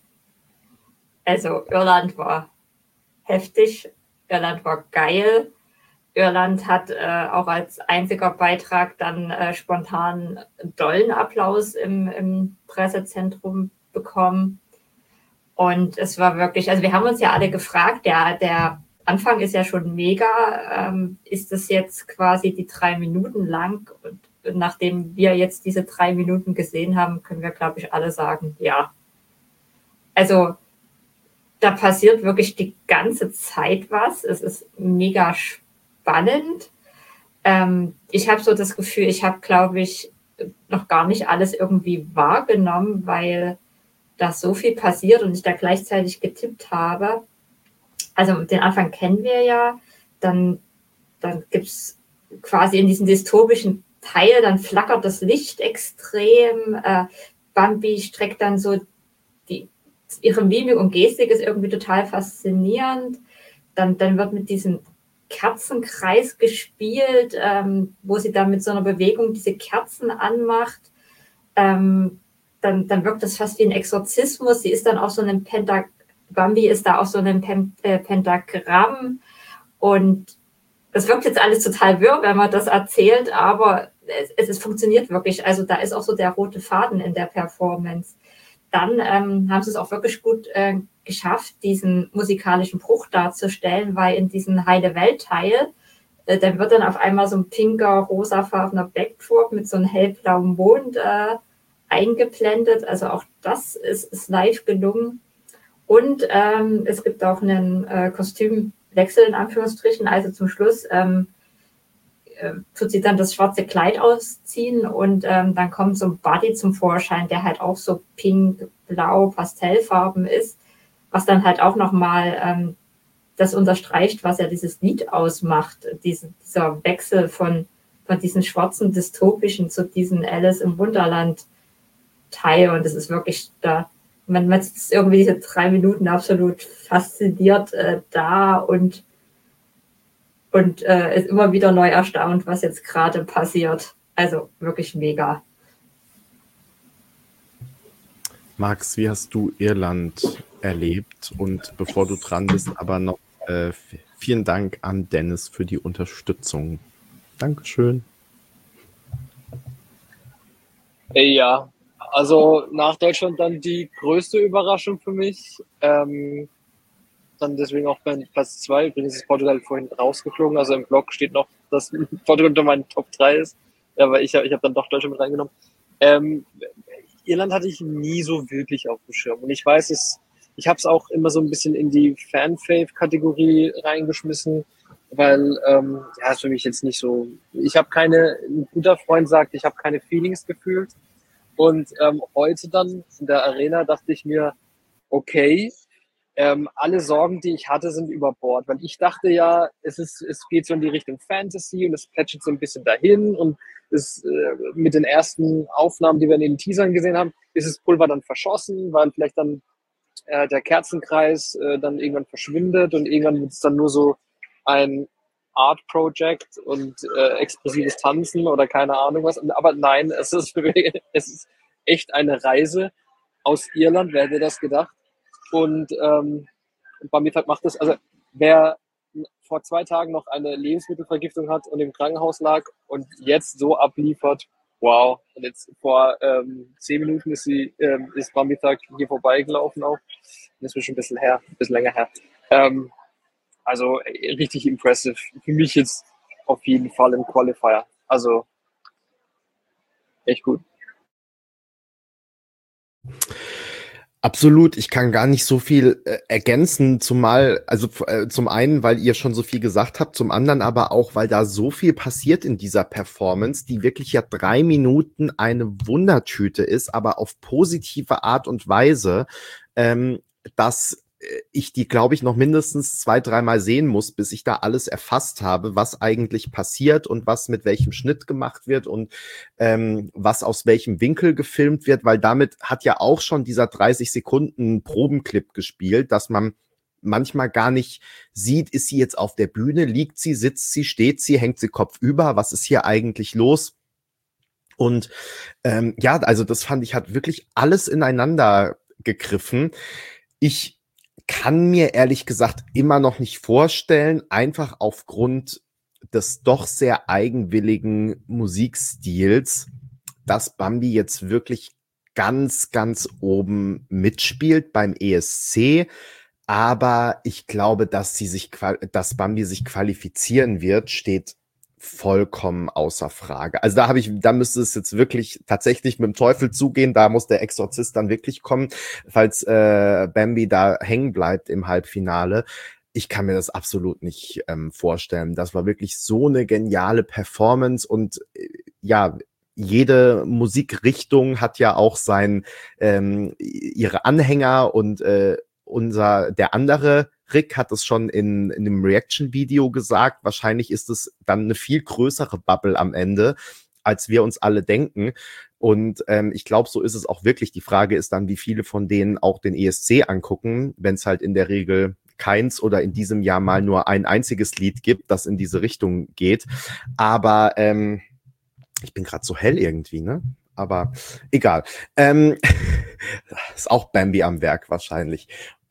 Also Irland war heftig, Irland war geil. Irland hat auch als einziger Beitrag dann spontan dollen Applaus im Pressezentrum bekommen. Und es war wirklich, also wir haben uns ja alle gefragt, der Anfang ist ja schon mega. Ist das jetzt quasi die 3 Minuten lang? Und nachdem wir jetzt diese 3 Minuten gesehen haben, können wir, glaube ich, alle sagen, ja. Also da passiert wirklich die ganze Zeit was. Es ist mega spannend. Ich habe so das Gefühl, ich habe, glaube ich, noch gar nicht alles irgendwie wahrgenommen, weil da so viel passiert und ich da gleichzeitig getippt habe. Also den Anfang kennen wir ja, dann gibt es quasi in diesem dystopischen Teil, dann flackert das Licht extrem, Bambi streckt dann so ihre Mimik und Gestik ist irgendwie total faszinierend. Dann wird mit diesem Kerzenkreis gespielt, wo sie dann mit so einer Bewegung diese Kerzen anmacht. Dann wirkt das fast wie ein Exorzismus. Sie ist dann auf so einem Bambi ist da auf so einem Pentagramm und das wirkt jetzt alles total wirr, wenn man das erzählt, aber es funktioniert wirklich. Also da ist auch so der rote Faden in der Performance. Dann haben sie es auch wirklich gut geschafft, diesen musikalischen Bruch darzustellen, weil in diesem Heile-Welt-Teil, dann wird dann auf einmal so ein pinker, rosafarbener Backdrop mit so einem hellblauen Mond eingeblendet. Also auch das ist live gelungen. Und es gibt auch einen Kostümwechsel in Anführungsstrichen. Also zum Schluss tut sie dann das schwarze Kleid ausziehen und dann kommt so ein Body zum Vorschein, der halt auch so pink, blau, Pastellfarben ist, was dann halt auch nochmal das unterstreicht, was ja dieses Lied ausmacht, dieser Wechsel von diesen schwarzen dystopischen zu diesen Alice im Wunderland Teil und es ist wirklich da, man ist irgendwie diese 3 Minuten absolut fasziniert da und ist immer wieder neu erstaunt, was jetzt gerade passiert. Also wirklich mega. Max, wie hast du Irland erlebt? Und bevor du dran bist, aber noch vielen Dank an Dennis für die Unterstützung. Dankeschön. Ja, also nach Deutschland dann die größte Überraschung für mich. Dann deswegen auch bei Platz 2. Übrigens ist Portugal vorhin rausgeflogen. Also im Blog steht noch, dass Portugal unter meinen Top 3 ist. Aber ich hab dann doch Deutschland mit reingenommen. Irland hatte ich nie so wirklich auf dem Schirm. Und ich weiß, ich habe es auch immer so ein bisschen in die Fan-Fave-Kategorie reingeschmissen, weil ja, ist für mich jetzt nicht so. Ein guter Freund sagt, ich habe keine Feelings gefühlt. Und heute dann in der Arena dachte ich mir, okay, alle Sorgen, die ich hatte, sind über Bord, weil ich dachte ja, es geht so in die Richtung Fantasy und es plätschert so ein bisschen dahin und mit den ersten Aufnahmen, die wir in den Teasern gesehen haben, ist das Pulver dann verschossen, weil vielleicht dann der Kerzenkreis dann irgendwann verschwindet und irgendwann wird es dann nur so ein Art Project und expressives Tanzen oder keine Ahnung was. Aber nein, es ist echt eine Reise aus Irland, wer hätte das gedacht? Und Bambi macht das, also wer vor 2 Tagen noch eine Lebensmittelvergiftung hat und im Krankenhaus lag und jetzt so abliefert, wow. Und jetzt vor 10 Minuten ist Bambi-Tag hier vorbeigelaufen auch. Das ist schon ein bisschen länger her. Also richtig impressive. Für mich jetzt auf jeden Fall im Qualifier. Also echt gut. Absolut, ich kann gar nicht so viel ergänzen, zumal, also zum einen, weil ihr schon so viel gesagt habt, zum anderen aber auch, weil da so viel passiert in dieser Performance, die wirklich ja 3 Minuten eine Wundertüte ist, aber auf positive Art und Weise, dass ich die, glaube ich, noch mindestens 2, 3 Mal sehen muss, bis ich da alles erfasst habe, was eigentlich passiert und was mit welchem Schnitt gemacht wird und was aus welchem Winkel gefilmt wird, weil damit hat ja auch schon dieser 30 Sekunden Probenclip gespielt, dass man manchmal gar nicht sieht, ist sie jetzt auf der Bühne, liegt sie, sitzt sie, steht sie, hängt sie kopfüber, was ist hier eigentlich los? Und ja, also das fand ich, hat wirklich alles ineinander gegriffen. Ich kann mir ehrlich gesagt immer noch nicht vorstellen, einfach aufgrund des doch sehr eigenwilligen Musikstils, dass Bambi jetzt wirklich ganz, ganz oben mitspielt beim ESC. Aber ich glaube, dass dass Bambi sich qualifizieren wird, steht vollkommen außer Frage. Also da müsste es jetzt wirklich tatsächlich mit dem Teufel zugehen, da muss der Exorzist dann wirklich kommen, falls Bambi da hängen bleibt im Halbfinale. Ich kann mir das absolut nicht vorstellen. Das war wirklich so eine geniale Performance und ja, jede Musikrichtung hat ja auch ihre Anhänger und der andere Rick hat es schon in einem Reaction-Video gesagt, wahrscheinlich ist es dann eine viel größere Bubble am Ende, als wir uns alle denken. Und ich glaube, so ist es auch wirklich. Die Frage ist dann, wie viele von denen auch den ESC angucken, wenn es halt in der Regel keins oder in diesem Jahr mal nur ein einziges Lied gibt, das in diese Richtung geht. Aber ich bin gerade so hell irgendwie, ne? Aber egal. Ist auch Bambi am Werk wahrscheinlich.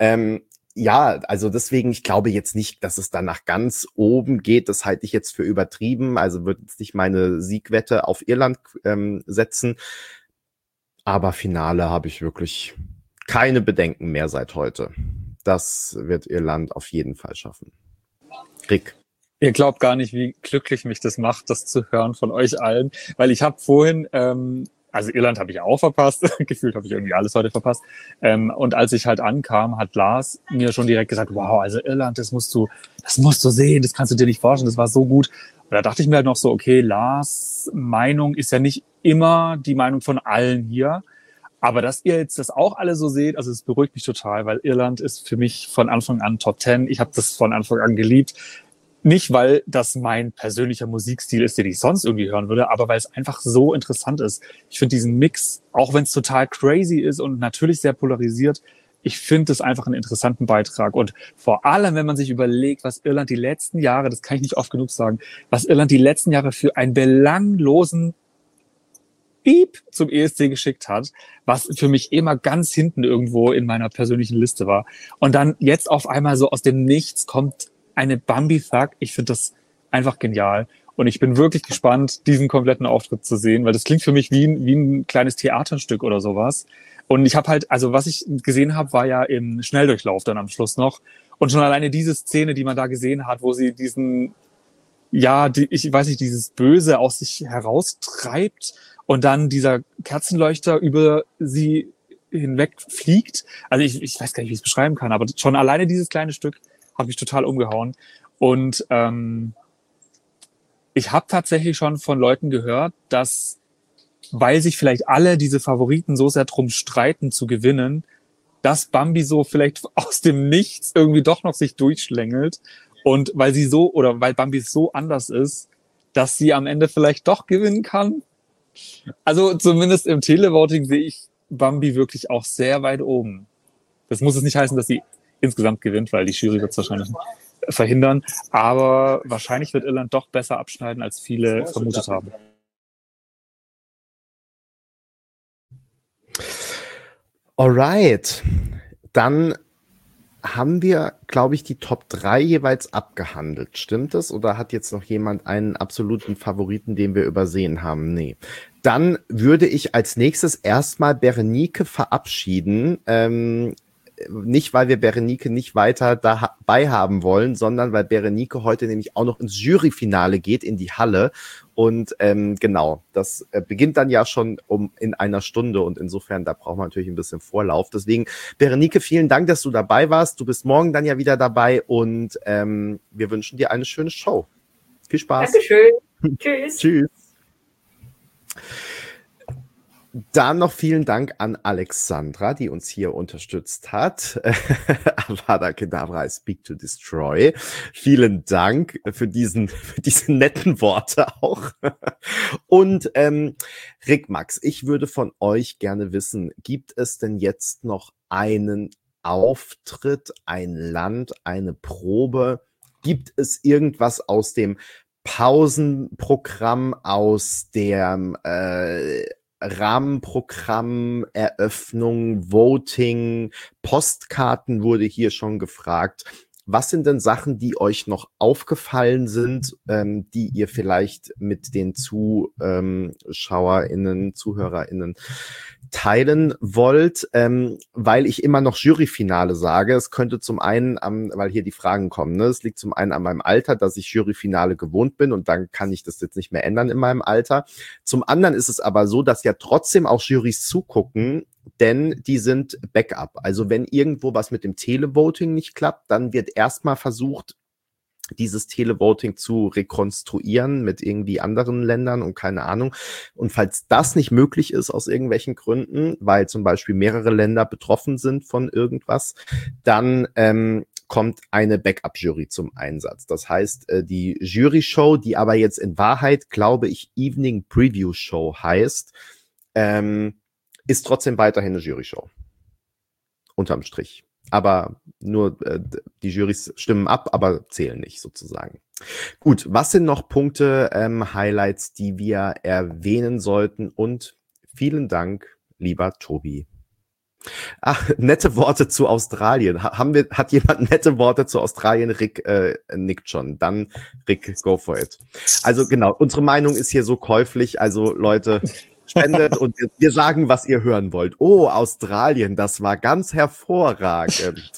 Ja, also deswegen, ich glaube jetzt nicht, dass es dann nach ganz oben geht. Das halte ich jetzt für übertrieben. Also würde jetzt nicht meine Siegwette auf Irland setzen. Aber Finale habe ich wirklich keine Bedenken mehr seit heute. Das wird Irland auf jeden Fall schaffen. Rick. Ihr glaubt gar nicht, wie glücklich mich das macht, das zu hören von euch allen. Weil ich habe vorhin, also Irland habe ich auch verpasst, gefühlt habe ich irgendwie alles heute verpasst. Und als ich halt ankam, hat Lars mir schon direkt gesagt, wow, also Irland, das musst du sehen, das kannst du dir nicht vorstellen, das war so gut. Und da dachte ich mir halt noch so, okay, Lars' Meinung ist ja nicht immer die Meinung von allen hier. Aber dass ihr jetzt das auch alle so seht, also es beruhigt mich total, weil Irland ist für mich von Anfang an Top 10. Ich habe das von Anfang an geliebt. Nicht, weil das mein persönlicher Musikstil ist, den ich sonst irgendwie hören würde, aber weil es einfach so interessant ist. Ich finde diesen Mix, auch wenn es total crazy ist und natürlich sehr polarisiert, ich finde es einfach einen interessanten Beitrag. Und vor allem, wenn man sich überlegt, was Irland die letzten Jahre, das kann ich nicht oft genug sagen, was Irland die letzten Jahre für einen belanglosen Piep zum ESC geschickt hat, was für mich immer ganz hinten irgendwo in meiner persönlichen Liste war. Und dann jetzt auf einmal so aus dem Nichts kommt eine Bambi-Thug. Ich finde das einfach genial. Und ich bin wirklich gespannt, diesen kompletten Auftritt zu sehen, weil das klingt für mich wie ein kleines Theaterstück oder sowas. Und ich habe halt, also was ich gesehen habe, war ja im Schnelldurchlauf dann am Schluss noch. Und schon alleine diese Szene, die man da gesehen hat, wo sie diesen, ja, ich weiß nicht, dieses Böse aus sich heraustreibt und dann dieser Kerzenleuchter über sie hinweg fliegt. Also ich weiß gar nicht, wie ich es beschreiben kann, aber schon alleine dieses kleine Stück hat mich total umgehauen. Und ich habe tatsächlich schon von Leuten gehört, dass, weil sich vielleicht alle diese Favoriten so sehr drum streiten zu gewinnen, dass Bambi so vielleicht aus dem Nichts irgendwie doch noch sich durchschlängelt und weil Bambi so anders ist, dass sie am Ende vielleicht doch gewinnen kann. Also zumindest im Televoting sehe ich Bambi wirklich auch sehr weit oben. Das muss es nicht heißen, dass sie insgesamt gewinnt, weil die Jury wird es wahrscheinlich verhindern. Aber wahrscheinlich wird Irland doch besser abschneiden, als viele vermutet haben. Alright. Dann haben wir, glaube ich, die Top 3 jeweils abgehandelt. Stimmt das? Oder hat jetzt noch jemand einen absoluten Favoriten, den wir übersehen haben? Nee. Dann würde ich als nächstes erstmal Berenike verabschieden. nicht, weil wir Berenike nicht weiter dabei haben wollen, sondern weil Berenike heute nämlich auch noch ins Juryfinale geht, in die Halle. Und genau, das beginnt dann ja schon in einer Stunde und insofern, da braucht man natürlich ein bisschen Vorlauf. Deswegen, Berenike, vielen Dank, dass du dabei warst. Du bist morgen dann ja wieder dabei und wir wünschen dir eine schöne Show. Viel Spaß. Dankeschön. Tschüss. Tschüss. Dann noch vielen Dank an Alexandra, die uns hier unterstützt hat. Avada Kedavra, I speak to destroy. Vielen Dank für diese netten Worte auch. Und Rick, Max, ich würde von euch gerne wissen, gibt es denn jetzt noch einen Auftritt, ein Land, eine Probe? Gibt es irgendwas aus dem Pausenprogramm, aus dem Rahmenprogramm, Eröffnung, Voting, Postkarten wurde hier schon gefragt. Was sind denn Sachen, die euch noch aufgefallen sind, die ihr vielleicht mit den ZuschauerInnen, ZuhörerInnen teilen wollt, weil ich immer noch Juryfinale sage. Es könnte zum einen, weil hier die Fragen kommen, ne? Es liegt zum einen an meinem Alter, dass ich Juryfinale gewohnt bin und dann kann ich das jetzt nicht mehr ändern in meinem Alter. Zum anderen ist es aber so, dass ja trotzdem auch Jurys zugucken, denn die sind Backup. Also wenn irgendwo was mit dem Televoting nicht klappt, dann wird erstmal versucht, dieses Televoting zu rekonstruieren mit irgendwie anderen Ländern und keine Ahnung. Und falls das nicht möglich ist aus irgendwelchen Gründen, weil zum Beispiel mehrere Länder betroffen sind von irgendwas, dann kommt eine Backup-Jury zum Einsatz. Das heißt, die Jury-Show, die aber jetzt in Wahrheit, glaube ich, Evening Preview Show heißt, ist trotzdem weiterhin eine Jury-Show. Unterm Strich. Aber nur die Jurys stimmen ab, aber zählen nicht sozusagen. Gut, was sind noch Punkte, Highlights, die wir erwähnen sollten? Und vielen Dank, lieber Tobi. Ach, nette Worte zu Australien. Hat jemand nette Worte zu Australien? Rick nickt schon. Dann Rick, go for it. Also genau, unsere Meinung ist hier so käuflich. Also Leute, spendet und wir sagen, was ihr hören wollt. Oh, Australien, das war ganz hervorragend.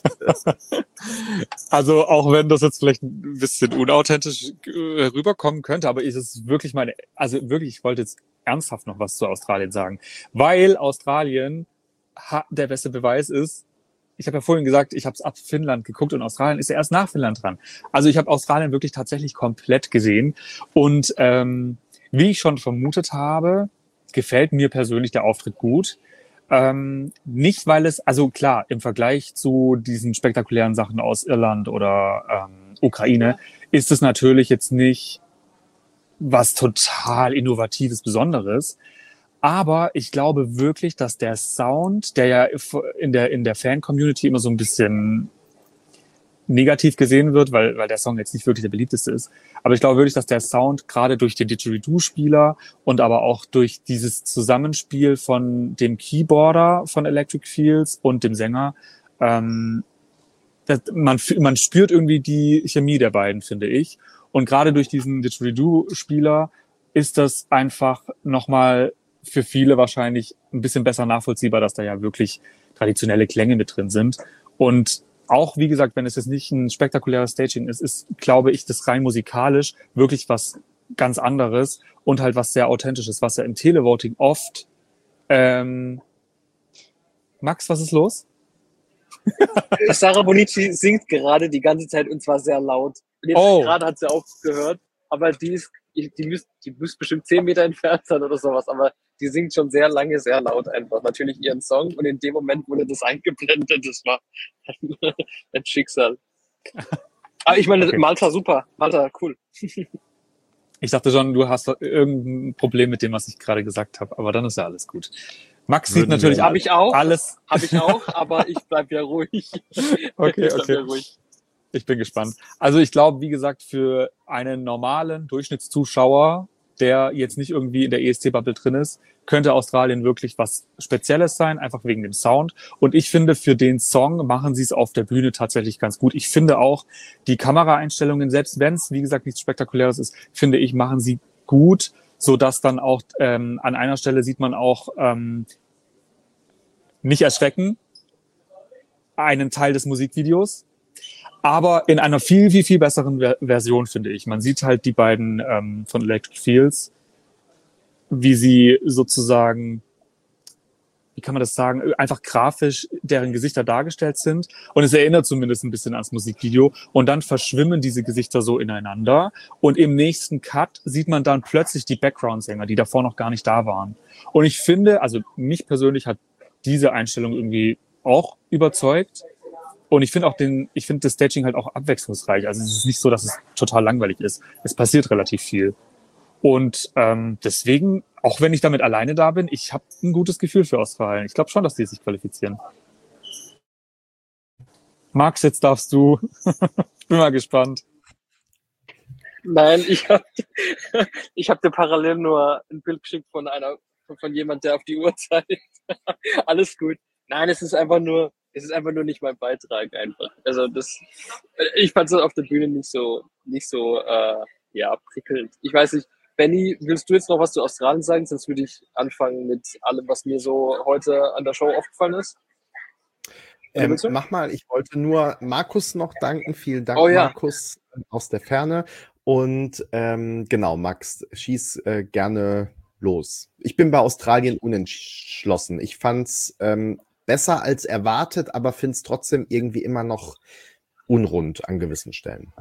Also auch wenn das jetzt vielleicht ein bisschen unauthentisch rüberkommen könnte, aber ist es wirklich also wirklich, ich wollte jetzt ernsthaft noch was zu Australien sagen, weil Australien der beste Beweis ist, ich habe ja vorhin gesagt, ich habe es ab Finnland geguckt und Australien ist ja erst nach Finnland dran. Also ich habe Australien wirklich tatsächlich komplett gesehen und wie ich schon vermutet habe, gefällt mir persönlich der Auftritt gut. Nicht, weil es, also klar, im Vergleich zu diesen spektakulären Sachen aus Irland oder Ukraine, ist es natürlich jetzt nicht was total Innovatives, Besonderes. Aber ich glaube wirklich, dass der Sound, der ja in der Fan-Community immer so ein bisschen negativ gesehen wird, weil der Song jetzt nicht wirklich der beliebteste ist. Aber ich glaube wirklich, dass der Sound gerade durch den Didgeridoo-Spieler und aber auch durch dieses Zusammenspiel von dem Keyboarder von Electric Fields und dem Sänger, man spürt irgendwie die Chemie der beiden, finde ich. Und gerade durch diesen Didgeridoo-Spieler ist das einfach nochmal für viele wahrscheinlich ein bisschen besser nachvollziehbar, dass da ja wirklich traditionelle Klänge mit drin sind. Und auch, wie gesagt, wenn es jetzt nicht ein spektakuläres Staging ist, glaube ich, das rein musikalisch wirklich was ganz anderes und halt was sehr Authentisches, was ja im Televoting oft... Max, was ist los? Sarah Bonici singt gerade die ganze Zeit und zwar sehr laut. Und jetzt gerade hat sie aufgehört, aber die müsste bestimmt 10 Meter entfernt sein oder sowas, aber die singt schon sehr lange, sehr laut einfach. Natürlich ihren Song und in dem Moment wurde das eingeblendet. Das war ein Schicksal. Aber ich meine, okay. Malta, super. Malta, cool. Ich dachte schon, du hast irgendein Problem mit dem, was ich gerade gesagt habe, aber dann ist ja alles gut. Max sieht natürlich Habe ich auch, alles. Habe ich auch, aber ich bleib ja ruhig. Okay. Ja ruhig. Ich bin gespannt. Also ich glaube, wie gesagt, für einen normalen Durchschnittszuschauer, der jetzt nicht irgendwie in der ESC-Bubble drin ist, könnte Australien wirklich was Spezielles sein, einfach wegen dem Sound. Und ich finde, für den Song machen sie es auf der Bühne tatsächlich ganz gut. Ich finde auch, die Kameraeinstellungen, selbst wenn es, wie gesagt, nichts Spektakuläres ist, finde ich, machen sie gut, so dass dann auch an einer Stelle sieht man auch nicht erschrecken. einen Teil des Musikvideos, aber in einer viel, viel, viel besseren Version, finde ich. Man sieht halt die beiden von Electric Fields, wie sie sozusagen, wie kann man das sagen, einfach grafisch deren Gesichter dargestellt sind. Und es erinnert zumindest ein bisschen ans Musikvideo. Und dann verschwimmen diese Gesichter so ineinander. Und im nächsten Cut sieht man dann plötzlich die Background-Sänger, die davor noch gar nicht da waren. Und ich finde, also mich persönlich hat diese Einstellung irgendwie auch überzeugt. Und ich finde das Staging halt auch abwechslungsreich. Also es ist nicht so, dass es total langweilig ist. Es passiert relativ viel. Und deswegen, auch wenn ich damit alleine da bin, ich habe ein gutes Gefühl für Australien. Ich glaube schon, dass die sich qualifizieren. Max, jetzt darfst du. Bin mal gespannt. Nein, ich hab dir parallel nur ein Bild geschickt von jemand, der auf die Uhr zeigt. Alles gut. Nein, es ist einfach nur nicht mein Beitrag einfach. Also ich fand es auf der Bühne nicht so prickelnd. Ich weiß nicht, Benny, willst du jetzt noch was zu Australien sagen? Sonst würde ich anfangen mit allem, was mir so heute an der Show aufgefallen ist. Mach mal, ich wollte nur Markus noch danken. Vielen Dank, ja. Markus aus der Ferne. Und genau, Max, schieß gerne los. Ich bin bei Australien unentschlossen. Ich fand's besser als erwartet, aber finde es trotzdem irgendwie immer noch unrund an gewissen Stellen.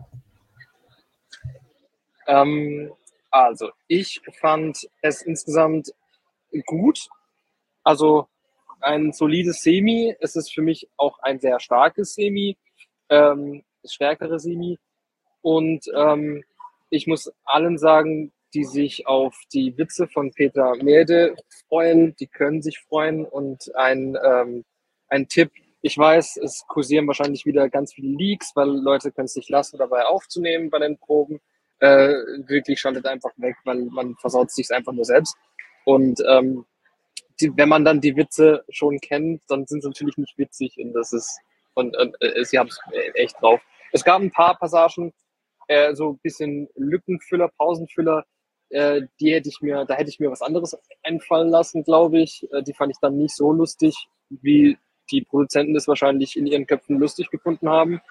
Also, ich fand es insgesamt gut. Also ein solides Semi. Es ist für mich auch ein sehr starkes Semi, stärkere Semi. Und ich muss allen sagen, die sich auf die Witze von Peter Mede freuen, die können sich freuen. Und ein Tipp, ich weiß, es kursieren wahrscheinlich wieder ganz viele Leaks, weil Leute können es nicht lassen, dabei aufzunehmen bei den Proben. Wirklich schaltet einfach weg, weil man versaut sich einfach nur selbst. Und wenn man dann die Witze schon kennt, dann sind sie natürlich nicht witzig und sie haben es echt drauf. Es gab ein paar Passagen, so ein bisschen Lückenfüller, Pausenfüller, da hätte ich mir was anderes einfallen lassen, glaube ich. Die fand ich dann nicht so lustig, wie die Produzenten das wahrscheinlich in ihren Köpfen lustig gefunden haben.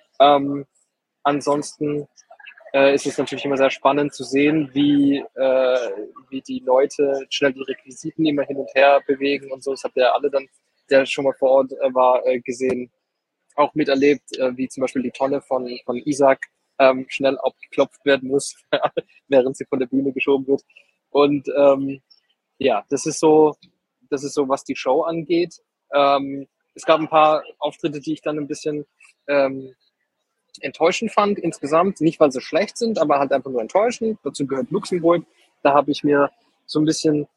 Ansonsten ist es natürlich immer sehr spannend zu sehen, wie die Leute schnell die Requisiten immer hin und her bewegen und so. Das habt ihr alle dann, der schon mal vor Ort war, gesehen, auch miterlebt, wie zum Beispiel die Tonne von Isaac schnell abgeklopft werden muss, während sie von der Bühne geschoben wird. Und das ist so, was die Show angeht. Es gab ein paar Auftritte, die ich dann ein bisschen enttäuschend fand insgesamt, nicht weil sie schlecht sind, aber halt einfach nur enttäuschend. Dazu gehört Luxemburg. Da habe ich mir so ein bisschen,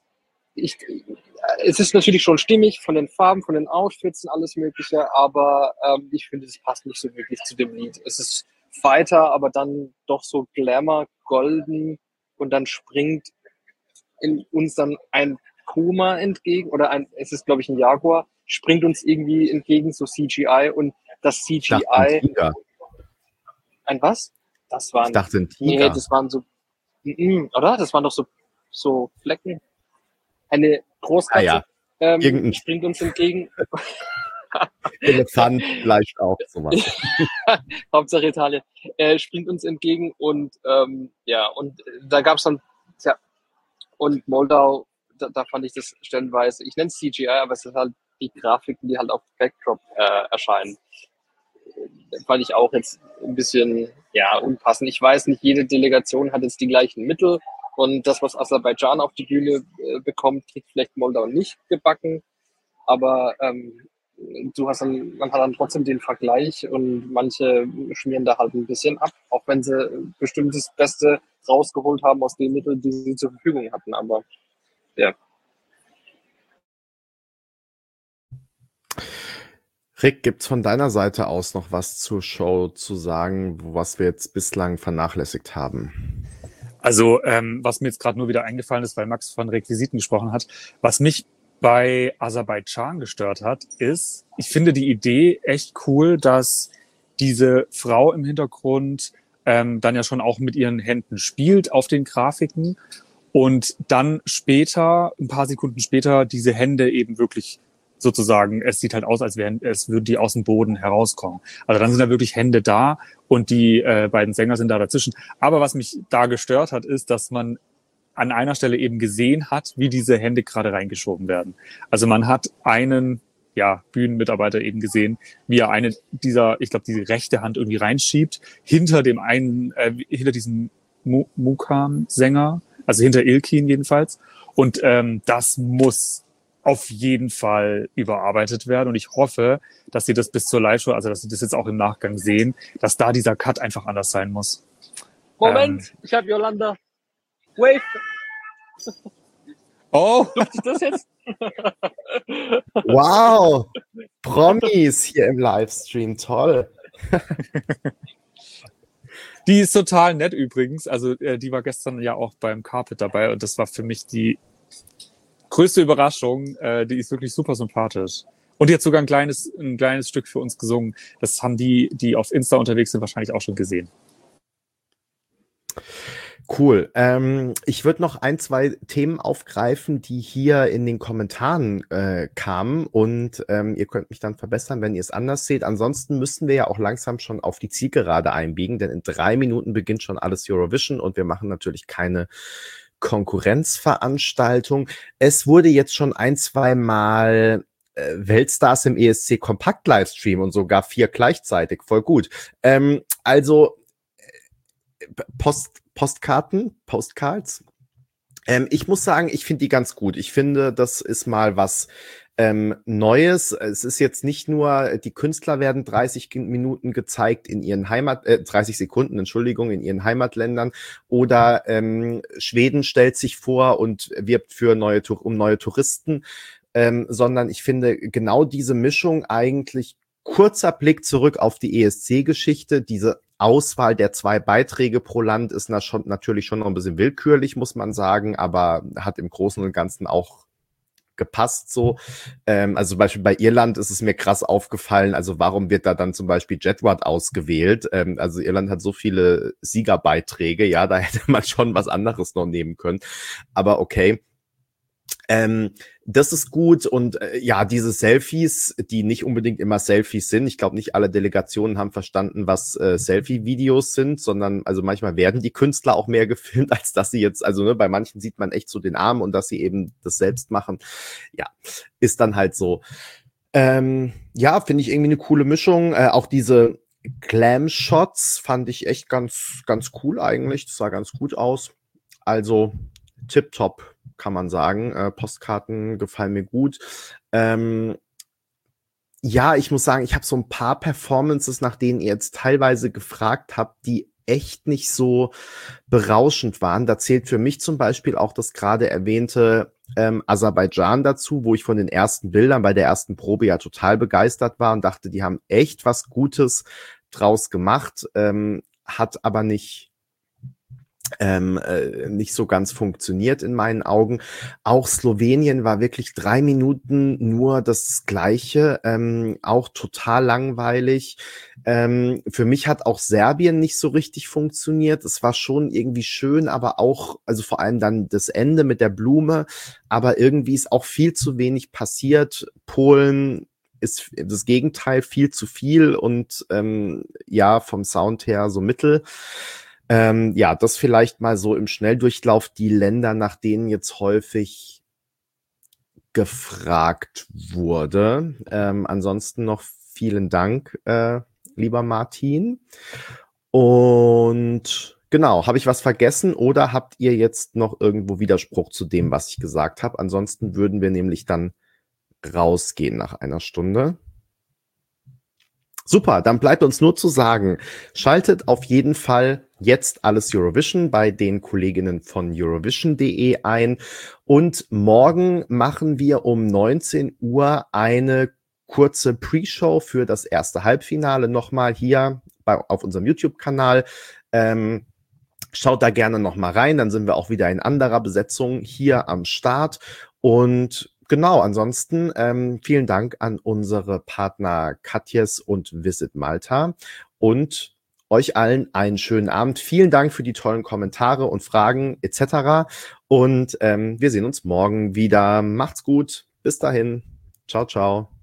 es ist natürlich schon stimmig von den Farben, von den Outfits und alles Mögliche, aber ich finde, es passt nicht so wirklich zu dem Lied. Es ist Fighter, aber dann doch so Glamour, golden und dann springt in uns dann ein Puma entgegen oder es ist glaube ich ein Jaguar, springt uns irgendwie entgegen, so CGI und das CGI. Ein was? Ich dachte ein Tiger. Nee, das waren so, oder? Das waren doch so Flecken. Eine Großkatze springt uns entgegen. Elefant vielleicht auch sowas. Hauptsache Italien. Springt uns entgegen und und da gab's dann, und Moldau, da fand ich das stellenweise, ich nenne es CGI, aber es sind halt die Grafiken, die halt auf Backdrop erscheinen. Fand ich auch jetzt ein bisschen unpassend. Ich weiß nicht, jede Delegation hat jetzt die gleichen Mittel und das, was Aserbaidschan auf die Bühne bekommt, kriegt vielleicht Moldau nicht gebacken, aber man hat dann trotzdem den Vergleich und manche schmieren da halt ein bisschen ab, auch wenn sie bestimmt das Beste rausgeholt haben aus den Mitteln, die sie zur Verfügung hatten, aber ja. Rick, gibt's von deiner Seite aus noch was zur Show zu sagen, was wir jetzt bislang vernachlässigt haben? Also, was mir jetzt gerade nur wieder eingefallen ist, weil Max von Requisiten gesprochen hat, was mich bei Aserbaidschan gestört hat, ist, ich finde die Idee echt cool, dass diese Frau im Hintergrund dann ja schon auch mit ihren Händen spielt auf den Grafiken und dann später, ein paar Sekunden später, diese Hände eben wirklich sozusagen, es sieht halt aus, als würden die aus dem Boden herauskommen. Also dann sind da wirklich Hände da und die beiden Sänger sind da dazwischen. Aber was mich da gestört hat, ist, dass man an einer Stelle eben gesehen hat, wie diese Hände gerade reingeschoben werden. Also man hat einen Bühnenmitarbeiter eben gesehen, wie er ich glaube, diese rechte Hand irgendwie reinschiebt, hinter diesem Mukam-Sänger, also hinter Ilkin jedenfalls. Und das muss auf jeden Fall überarbeitet werden. Und ich hoffe, dass sie das bis zur Live-Show, also dass sie das jetzt auch im Nachgang sehen, dass da dieser Cut einfach anders sein muss. Moment, ich habe Yolanda. Wave. Oh! Durfte ich das jetzt? Wow! Promis hier im Livestream, toll. Die ist total nett übrigens. Also die war gestern ja auch beim Carpet dabei und das war für mich die größte Überraschung. Die ist wirklich super sympathisch. Und die hat sogar ein kleines Stück für uns gesungen. Das haben die auf Insta unterwegs sind, wahrscheinlich auch schon gesehen. Cool. Ich würde noch 1, 2 Themen aufgreifen, die hier in den Kommentaren kamen und ihr könnt mich dann verbessern, wenn ihr es anders seht. Ansonsten müssten wir ja auch langsam schon auf die Zielgerade einbiegen, denn in 3 Minuten beginnt schon alles Eurovision und wir machen natürlich keine Konkurrenzveranstaltung. Es wurde jetzt schon 1, 2 Mal Weltstars im ESC Kompakt Livestream und sogar 4 gleichzeitig. Voll gut. Postcards. Ich muss sagen, ich finde die ganz gut. Ich finde, das ist mal was Neues. Es ist jetzt nicht nur, die Künstler werden 30 Minuten gezeigt in ihren 30 Sekunden, Entschuldigung, in ihren Heimatländern oder Schweden stellt sich vor und wirbt für neue Touristen, sondern ich finde genau diese Mischung eigentlich kurzer Blick zurück auf die ESC-Geschichte, diese Auswahl der 2 Beiträge pro Land ist natürlich schon noch ein bisschen willkürlich, muss man sagen, aber hat im Großen und Ganzen auch gepasst so. Also zum Beispiel bei Irland ist es mir krass aufgefallen, also warum wird da dann zum Beispiel Jedward ausgewählt? Also Irland hat so viele Siegerbeiträge, ja, da hätte man schon was anderes noch nehmen können, aber okay. Das ist gut und diese Selfies, die nicht unbedingt immer Selfies sind. Ich glaube, nicht alle Delegationen haben verstanden, was Selfie-Videos sind, sondern also manchmal werden die Künstler auch mehr gefilmt, als dass sie jetzt, also bei manchen sieht man echt so den Arm und dass sie eben das selbst machen. Ja, ist dann halt so. Finde ich irgendwie eine coole Mischung. Auch diese Glam-Shots fand ich echt ganz, ganz cool eigentlich. Das sah ganz gut aus. Also tipptopp, kann man sagen. Postkarten gefallen mir gut. Ich muss sagen, ich habe so ein paar Performances, nach denen ihr jetzt teilweise gefragt habt, die echt nicht so berauschend waren. Da zählt für mich zum Beispiel auch das gerade erwähnte Aserbaidschan dazu, wo ich von den ersten Bildern bei der ersten Probe ja total begeistert war und dachte, die haben echt was Gutes draus gemacht, hat aber nicht so ganz funktioniert in meinen Augen. Auch Slowenien war wirklich 3 Minuten nur das Gleiche, auch total langweilig. Für mich hat auch Serbien nicht so richtig funktioniert. Es war schon irgendwie schön, aber auch, also vor allem dann das Ende mit der Blume, aber irgendwie ist auch viel zu wenig passiert. Polen ist das Gegenteil, viel zu viel und vom Sound her so mittel. Das vielleicht mal so im Schnelldurchlauf die Länder, nach denen jetzt häufig gefragt wurde. Ansonsten noch vielen Dank, lieber Martin. Und genau, habe ich was vergessen oder habt ihr jetzt noch irgendwo Widerspruch zu dem, was ich gesagt habe? Ansonsten würden wir nämlich dann rausgehen nach einer Stunde. Super, dann bleibt uns nur zu sagen, schaltet auf jeden Fall jetzt alles Eurovision bei den Kolleginnen von Eurovision.de ein und morgen machen wir um 19 Uhr eine kurze Pre-Show für das erste Halbfinale nochmal hier auf unserem YouTube-Kanal. Schaut da gerne nochmal rein, dann sind wir auch wieder in anderer Besetzung hier am Start und genau, ansonsten vielen Dank an unsere Partner Katjes und Visit Malta und euch allen einen schönen Abend. Vielen Dank für die tollen Kommentare und Fragen etc. Und wir sehen uns morgen wieder. Macht's gut. Bis dahin. Ciao, ciao.